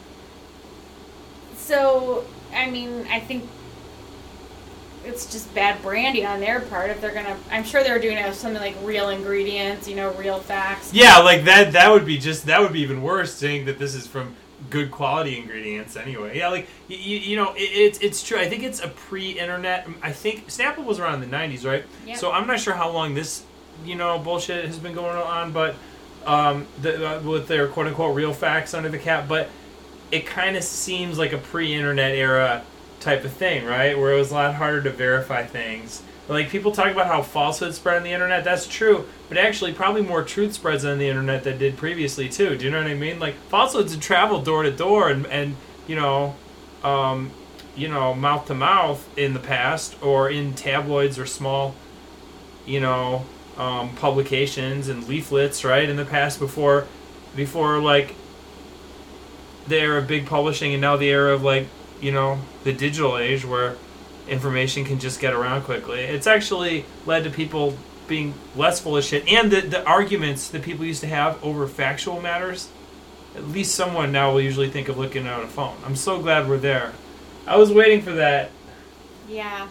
So, I mean, I think it's just bad branding on their part if they're gonna, I'm sure they're doing it with something like real ingredients, you know, real facts. Yeah, like that that would be just, that would be even worse, saying that this is from good quality ingredients anyway. Yeah, like, you, you know, it, it's it's true. I think it's a pre-internet, I think Snapple was around in the nineties, right? Yep. So I'm not sure how long this, you know, bullshit has been going on, but um, the, uh, with their quote-unquote real facts under the cap, but it kind of seems like a pre-internet era type of thing, right? Where it was a lot harder to verify things. Like, people talk about how falsehood spread on the internet. That's true, but actually probably more truth spreads on the internet than did previously too. Do you know what I mean? Like, falsehoods had traveled door to door and, and you know, um, you know, mouth to mouth in the past, or in tabloids or small, you know, um, publications and leaflets, right? In the past, before, before like the era of big publishing, and now the era of, like, you know, the digital age where information can just get around quickly. It's actually led to people being less full of shit, and the, the arguments that people used to have over factual matters, at least someone now will usually think of looking at a phone. I'm so glad we're there. I was waiting for that. Yeah.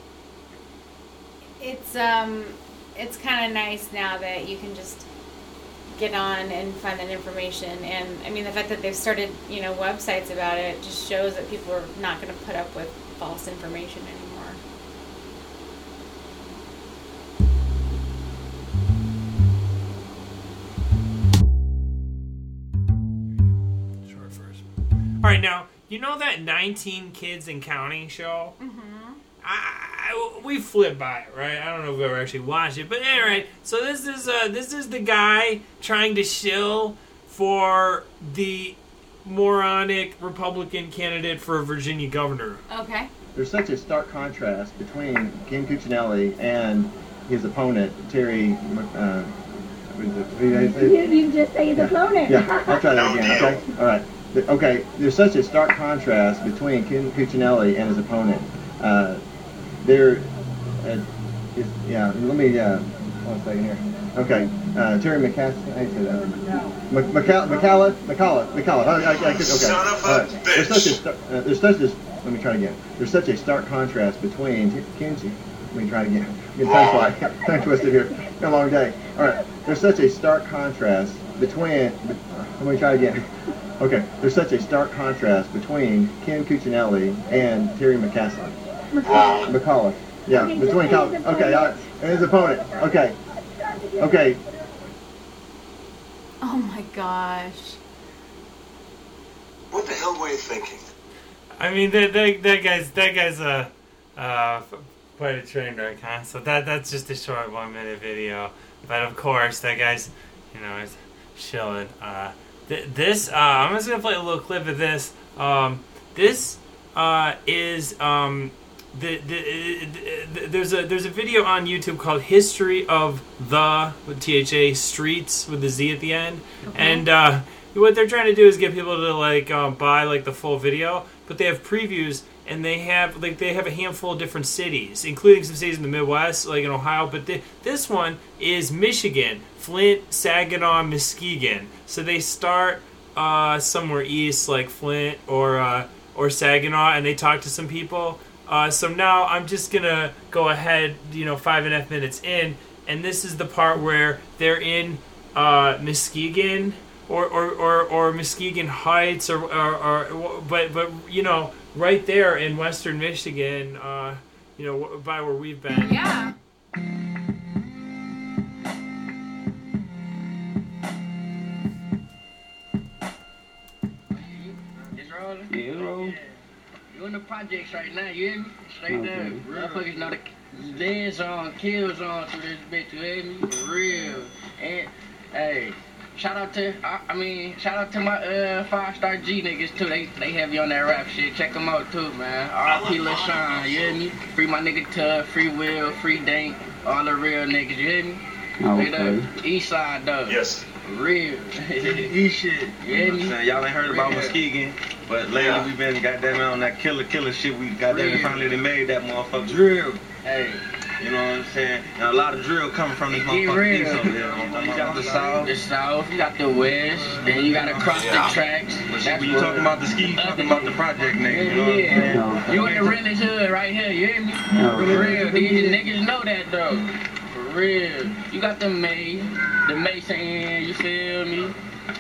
It's, um, it's kind of nice now that you can just get on and find that information. And, I mean, the fact that they've started, you know, websites about it just shows that people are not going to put up with false information anymore. Short first. All right, now, you know that nineteen Kids and Counting show? Mm-hmm. I, I, we flipped by it, right? I don't know if we ever actually watched it, but anyway. So this is uh, this is the guy trying to shill for the moronic Republican candidate for Virginia governor. Okay. There's such a stark contrast between Ken Cuccinelli and his opponent, Terry. Uh, You, you just say his opponent. Yeah, I'll try that again. Okay. All right. Okay. There's such a stark contrast between Ken Cuccinelli and his opponent. Uh, there, uh, is, yeah. Let me. Uh, one second here. Okay. Uh, Terry McCaskey. How do you say that? McCalla. McCalla. McCalla. McCalla. I, I, I could, okay. Son of a All right. bitch. There's such a. star- Uh, there's such a. Let me try it again. There's such a stark contrast between Ken. Let me try it again. Get tongue slide. Tongue twisted here. Been a long day. All right. There's such a stark contrast between. Let me try it again. Okay. There's such a stark contrast between Ken Cuccinelli and Terry McCaskey. McCullough. Yeah. Okay, Between. just say Cal- his okay. All right. And his opponent. Okay. Okay. Oh my gosh. What the hell were you thinking? I mean, that that, that guy's that guy's a uh, quite a train wreck, huh? So that that's just a short one minute video. But of course, that guy's, you know, is shilling. Uh, th- this uh, I'm just gonna play a little clip of this. Um, this uh, is um, the, the, the, there's a there's a video on YouTube called "History of the" with T H A Streets with the Z at the end, Okay. and uh, what they're trying to do is get people to like um, buy like the full video, but they have previews. And they have like they have a handful of different cities, including some cities in the Midwest, like in Ohio. But th- this one is Michigan, Flint, Saginaw, Muskegon. So they start uh, somewhere east, like Flint or uh, or Saginaw, and they talk to some people. Uh, so now I'm just gonna go ahead, you know, five and a half minutes in, and this is the part where they're in uh, Muskegon or or, or, or Muskegon Heights, or, or, or but but you know. Right there in western Michigan, uh, you know, by where we've been. Yeah. It's rolling? Yeah, rolling. You in the projects right now, you hear me? Straight Okay. up. Motherfuckers know the dead zone, kill zone through this bitch, you hear me? For real. And, hey, shout out to, I, I mean, shout out to my uh, five-star G niggas, too. They they heavy on that rap shit. Check them out, too, man. R I P Lil Sean, you hear me? Free my nigga Tub, Free Will, Free Dank, all the real niggas, you hear me? Straight Okay. up. East side, though. Yes. Real. E shit. You hear me? Y'all ain't heard about Real. Muskegon, but lately Yeah. we been goddamn on that killer killer shit. We goddamn Real. finally they made that motherfucker drill. Hey. You know what I'm saying? And a lot of drill coming from this Get motherfucker real. east over here. You got the south, the south, you got the west, then you gotta cross Yeah. the tracks. But That's when you what- talking about the ski, you talking about the project niggas. You know what I'm saying? Yeah, you in the realest hood right here, you hear me? For real, these niggas know that though. For real. You got the May, the Mason end, you feel me?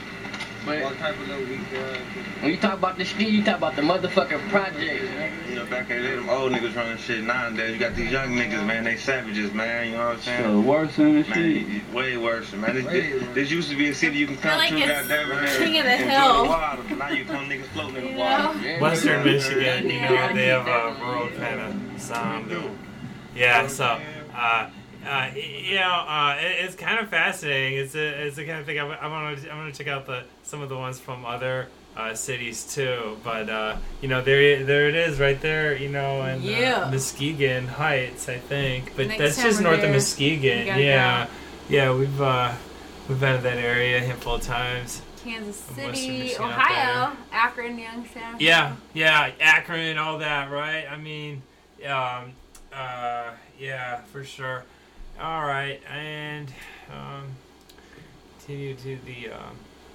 But when you talk about the ski, you talk about the motherfucking project. You know, back in the day, them old niggas running shit. Nowadays, you got these young niggas, man. They savages, man. You know what I'm saying? So worse than the Man, shit. y- way worse, man. This, this, this used to be a city you can come like to, it's goddamn it, King of the and Hill. enjoy the water. But now you come niggas floating in the You water. know? Western Michigan, you know, they have a rural kind of sound. Yeah, so, uh, uh, you know, uh, it, it's kind of fascinating. It's a, it's the kind of thing I, I want to, I want to check out the some of the ones from other uh, cities too. But uh, you know, there, there it is, right there. You know, in Yeah. uh, Muskegon Heights, I think. But Next that's time just we're north of there, we Muskegon. gotta Yeah, go. yeah, we've uh, we've been to that area a handful of times. Kansas From Western City, Michigan out Ohio, Akron, Youngstown. Yeah, yeah, Akron, all that, right? I mean, um, uh, yeah, for sure. All right, and um, continue to the um,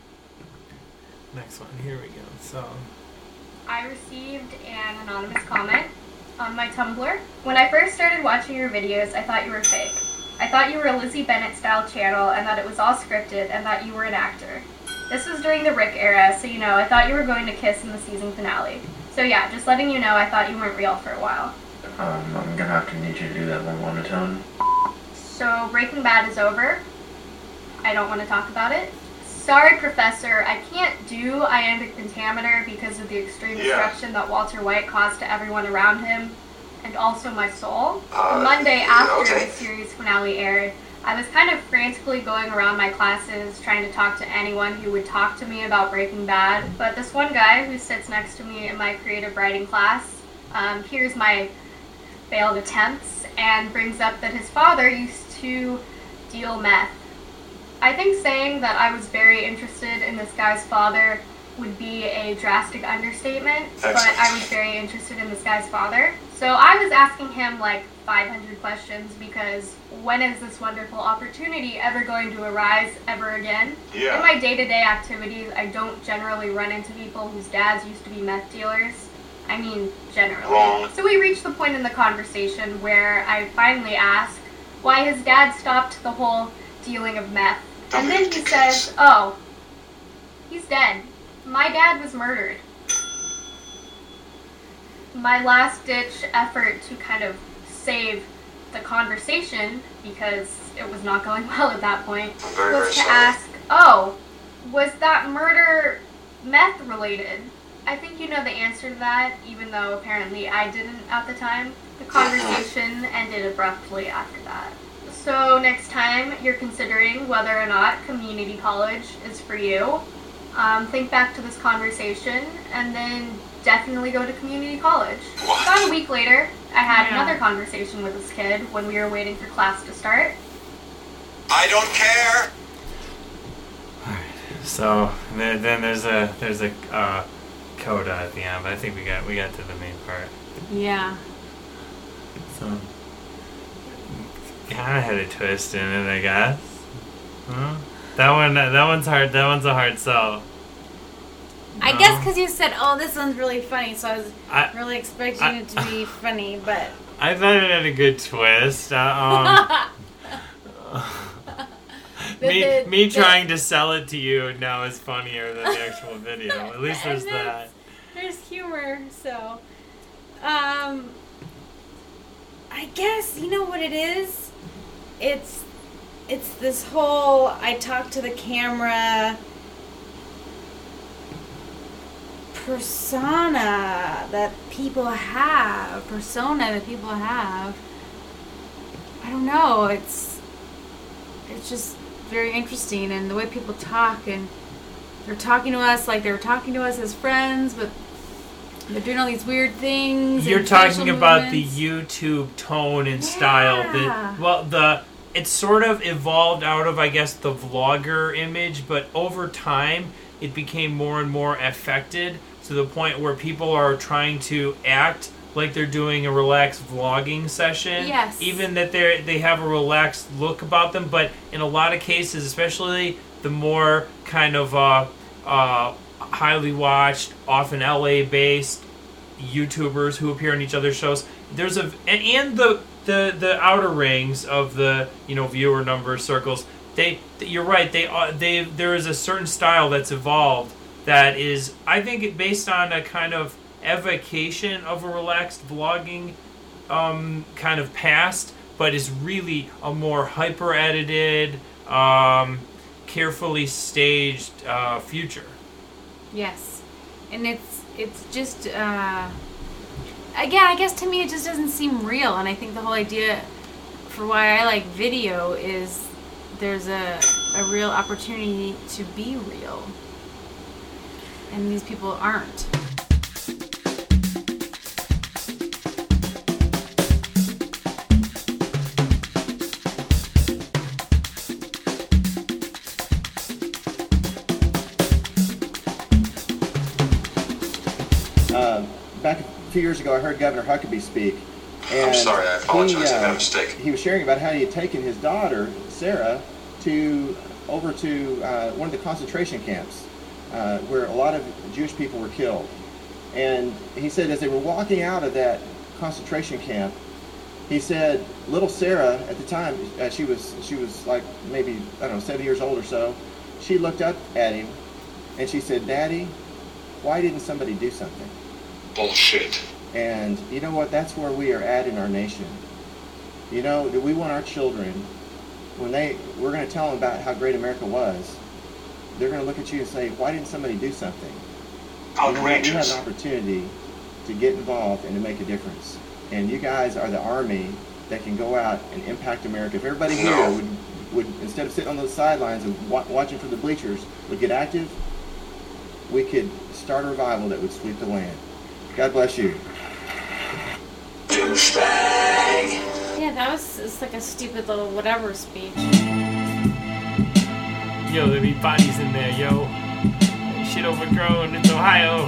next one. Here we go. So, I received an anonymous comment on my Tumblr. When I first started watching your videos, I thought you were fake. I thought you were a Lizzie Bennett style channel and that it was all scripted and that you were an actor. This was during the Rick era, so you know, I thought you were going to kiss in the season finale. So yeah, just letting you know I thought you weren't real for a while. Um, I'm gonna have to need you to do that one monotone. So Breaking Bad is over. I don't want to talk about it. Sorry, Professor, I can't do iambic pentameter because of the extreme Yeah. destruction that Walter White caused to everyone around him. and also my soul. Uh, the Monday after okay. the series finale aired, I was kind of frantically going around my classes trying to talk to anyone who would talk to me about Breaking Bad, but this one guy who sits next to me in my creative writing class um, hears my failed attempts and brings up that his father used to deal meth. I think saying that I was very interested in this guy's father would be a drastic understatement, but I was very interested in this guy's father. So I was asking him like five hundred questions because when is this wonderful opportunity ever going to arise ever again? Yeah. In my day-to-day activities, I don't generally run into people whose dads used to be meth dealers. I mean, generally. Wrong. So we reached the point in the conversation where I finally asked why his dad stopped the whole dealing of meth. And then he says, oh, he's dead. My dad was murdered. My last-ditch effort to kind of save the conversation, because it was not going well at that point, very, was very to sorry. ask, oh, was that murder meth-related? I think you know the answer to that, even though apparently I didn't at the time. The conversation ended abruptly after that. So next time you're considering whether or not community college is for you, um, think back to this conversation and then definitely go to community college. About a week later, I had Yeah. another conversation with this kid when we were waiting for class to start. I don't care. So then, then there's a there's a uh, coda at the end, but I think we got we got to the main part. Yeah. So kind of had a twist in it, I guess. Huh? That one that one's hard. That one's a hard sell. I No? guess because you said, "Oh, this one's really funny," so I was I- really expecting I- it to be funny, but I thought it had a good twist. Uh, um, The- me the- me the- trying to sell it to you now is funnier than the actual video. At least there's And that. there's humor, so um, I guess you know what it is. It's it's this whole I talk to the camera persona that people have, persona that people have. I don't know. It's it's just very interesting, and the way people talk, and they're talking to us like they're talking to us as friends, but they're doing all these weird things. You're and talking facial about movements. the YouTube tone and style. Yeah. That well, the it sort of evolved out of, I guess, the vlogger image, but over time it became more and more affected to the point where people are trying to act like they're doing a relaxed vlogging session. Yes. Even that they they have a relaxed look about them, but in a lot of cases, especially the more kind of uh, uh, highly watched, often L A-based YouTubers who appear on each other's shows, there's a and, and the the the outer rings of the you know viewer number circles. They you're right. They uh, they there is a certain style that's evolved that is, I think, based on a kind of evocation of a relaxed vlogging um, kind of past, but is really a more hyper edited, um, carefully staged uh, future. Yes, and it's it's just uh, again, I guess to me it just doesn't seem real, and I think the whole idea for why I like video is there's a a real opportunity to be real, and these people aren't. Uh, back a few years ago, I heard Governor Huckabee speak. And I'm sorry, I apologize. He, I made a uh, mistake. He was sharing about how he had taken his daughter, Sarah, to over to uh, one of the concentration camps uh, where a lot of Jewish people were killed. And he said as they were walking out of that concentration camp, he said little Sarah at the time, uh, she was she was like maybe, I don't know, seven years old or so, she looked up at him and she said, "Daddy, why didn't somebody do something?" Bullshit. And you know what? That's where we are at in our nation. You know, do we want our children, when they, we're going to tell them about how great America was, they're going to look at you and say, "Why didn't somebody do something?" You know what? We have Outrageous. an opportunity to get involved and to make a difference. And you guys are the army that can go out and impact America. If everybody here No. would, would, instead of sitting on those sidelines and wa- watching from the bleachers, would get active, we could start a revival that would sweep the land. God bless you. Yeah, that was it's like a stupid little whatever speech. Yo, there be bodies in there, yo. Shit overgrown, it's Ohio.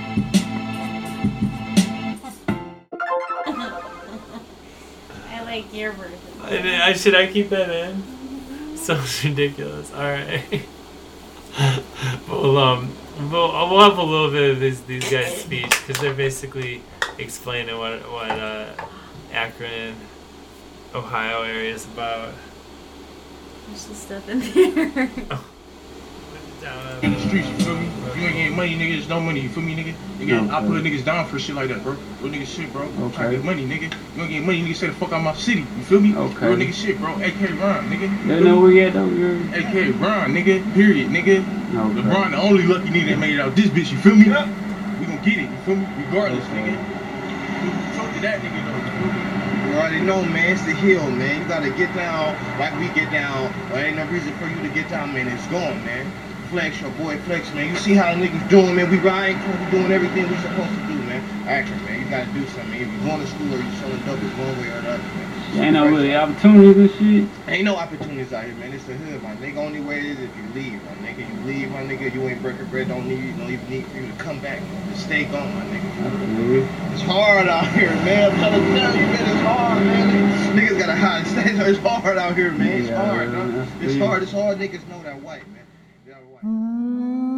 I like your version. I, I, should I keep that in? So ridiculous. Alright. Well, um, we'll, we'll have a little bit of this, these guys' speech because they're basically explaining what what uh, Akron, Ohio area is about. There's some stuff in there. Oh. In the streets, you feel me? If you ain't getting money, nigga, there's no money, you feel me, nigga? Nigga, Okay. I put niggas down for shit like that, bro. Real nigga shit, bro. I'm trying to get money, nigga. You ain't getting money, nigga, stay the fuck out my city, you feel me? Okay. Real nigga shit, bro. A K Ron, nigga. They know where you at, though, girl. A K Ron, nigga. Period, nigga. Okay. LeBron, the only lucky nigga that made it out this bitch, you feel me? We gon' get it, you feel me? Regardless, nigga. Talk to that nigga, though, you feel me? You already know, man, it's the hill, man. You gotta get down like we get down. There ain't no reason for you to get down, man. It's gone, man. Flex, your boy Flex, man. You see how niggas doing, man. We riding, we doing everything we supposed to do, man. Action, man. You gotta do something. If you're going to school or you selling dope, it's one way or the other, man. Ain't no really opportunities and shit. Ain't no opportunities out here, man. It's the hood, my nigga. Only way is if you leave, my nigga. You leave, my nigga. You ain't breaking bread. Don't need, don't even need for you to come back. Just stay gone, my nigga. It's hard out here, man. I'm trying to tell you, man. It's hard, man. Niggas gotta hide. It's hard out here, man. It's hard, huh? It's hard. It's hard. Niggas know that white, man. That white.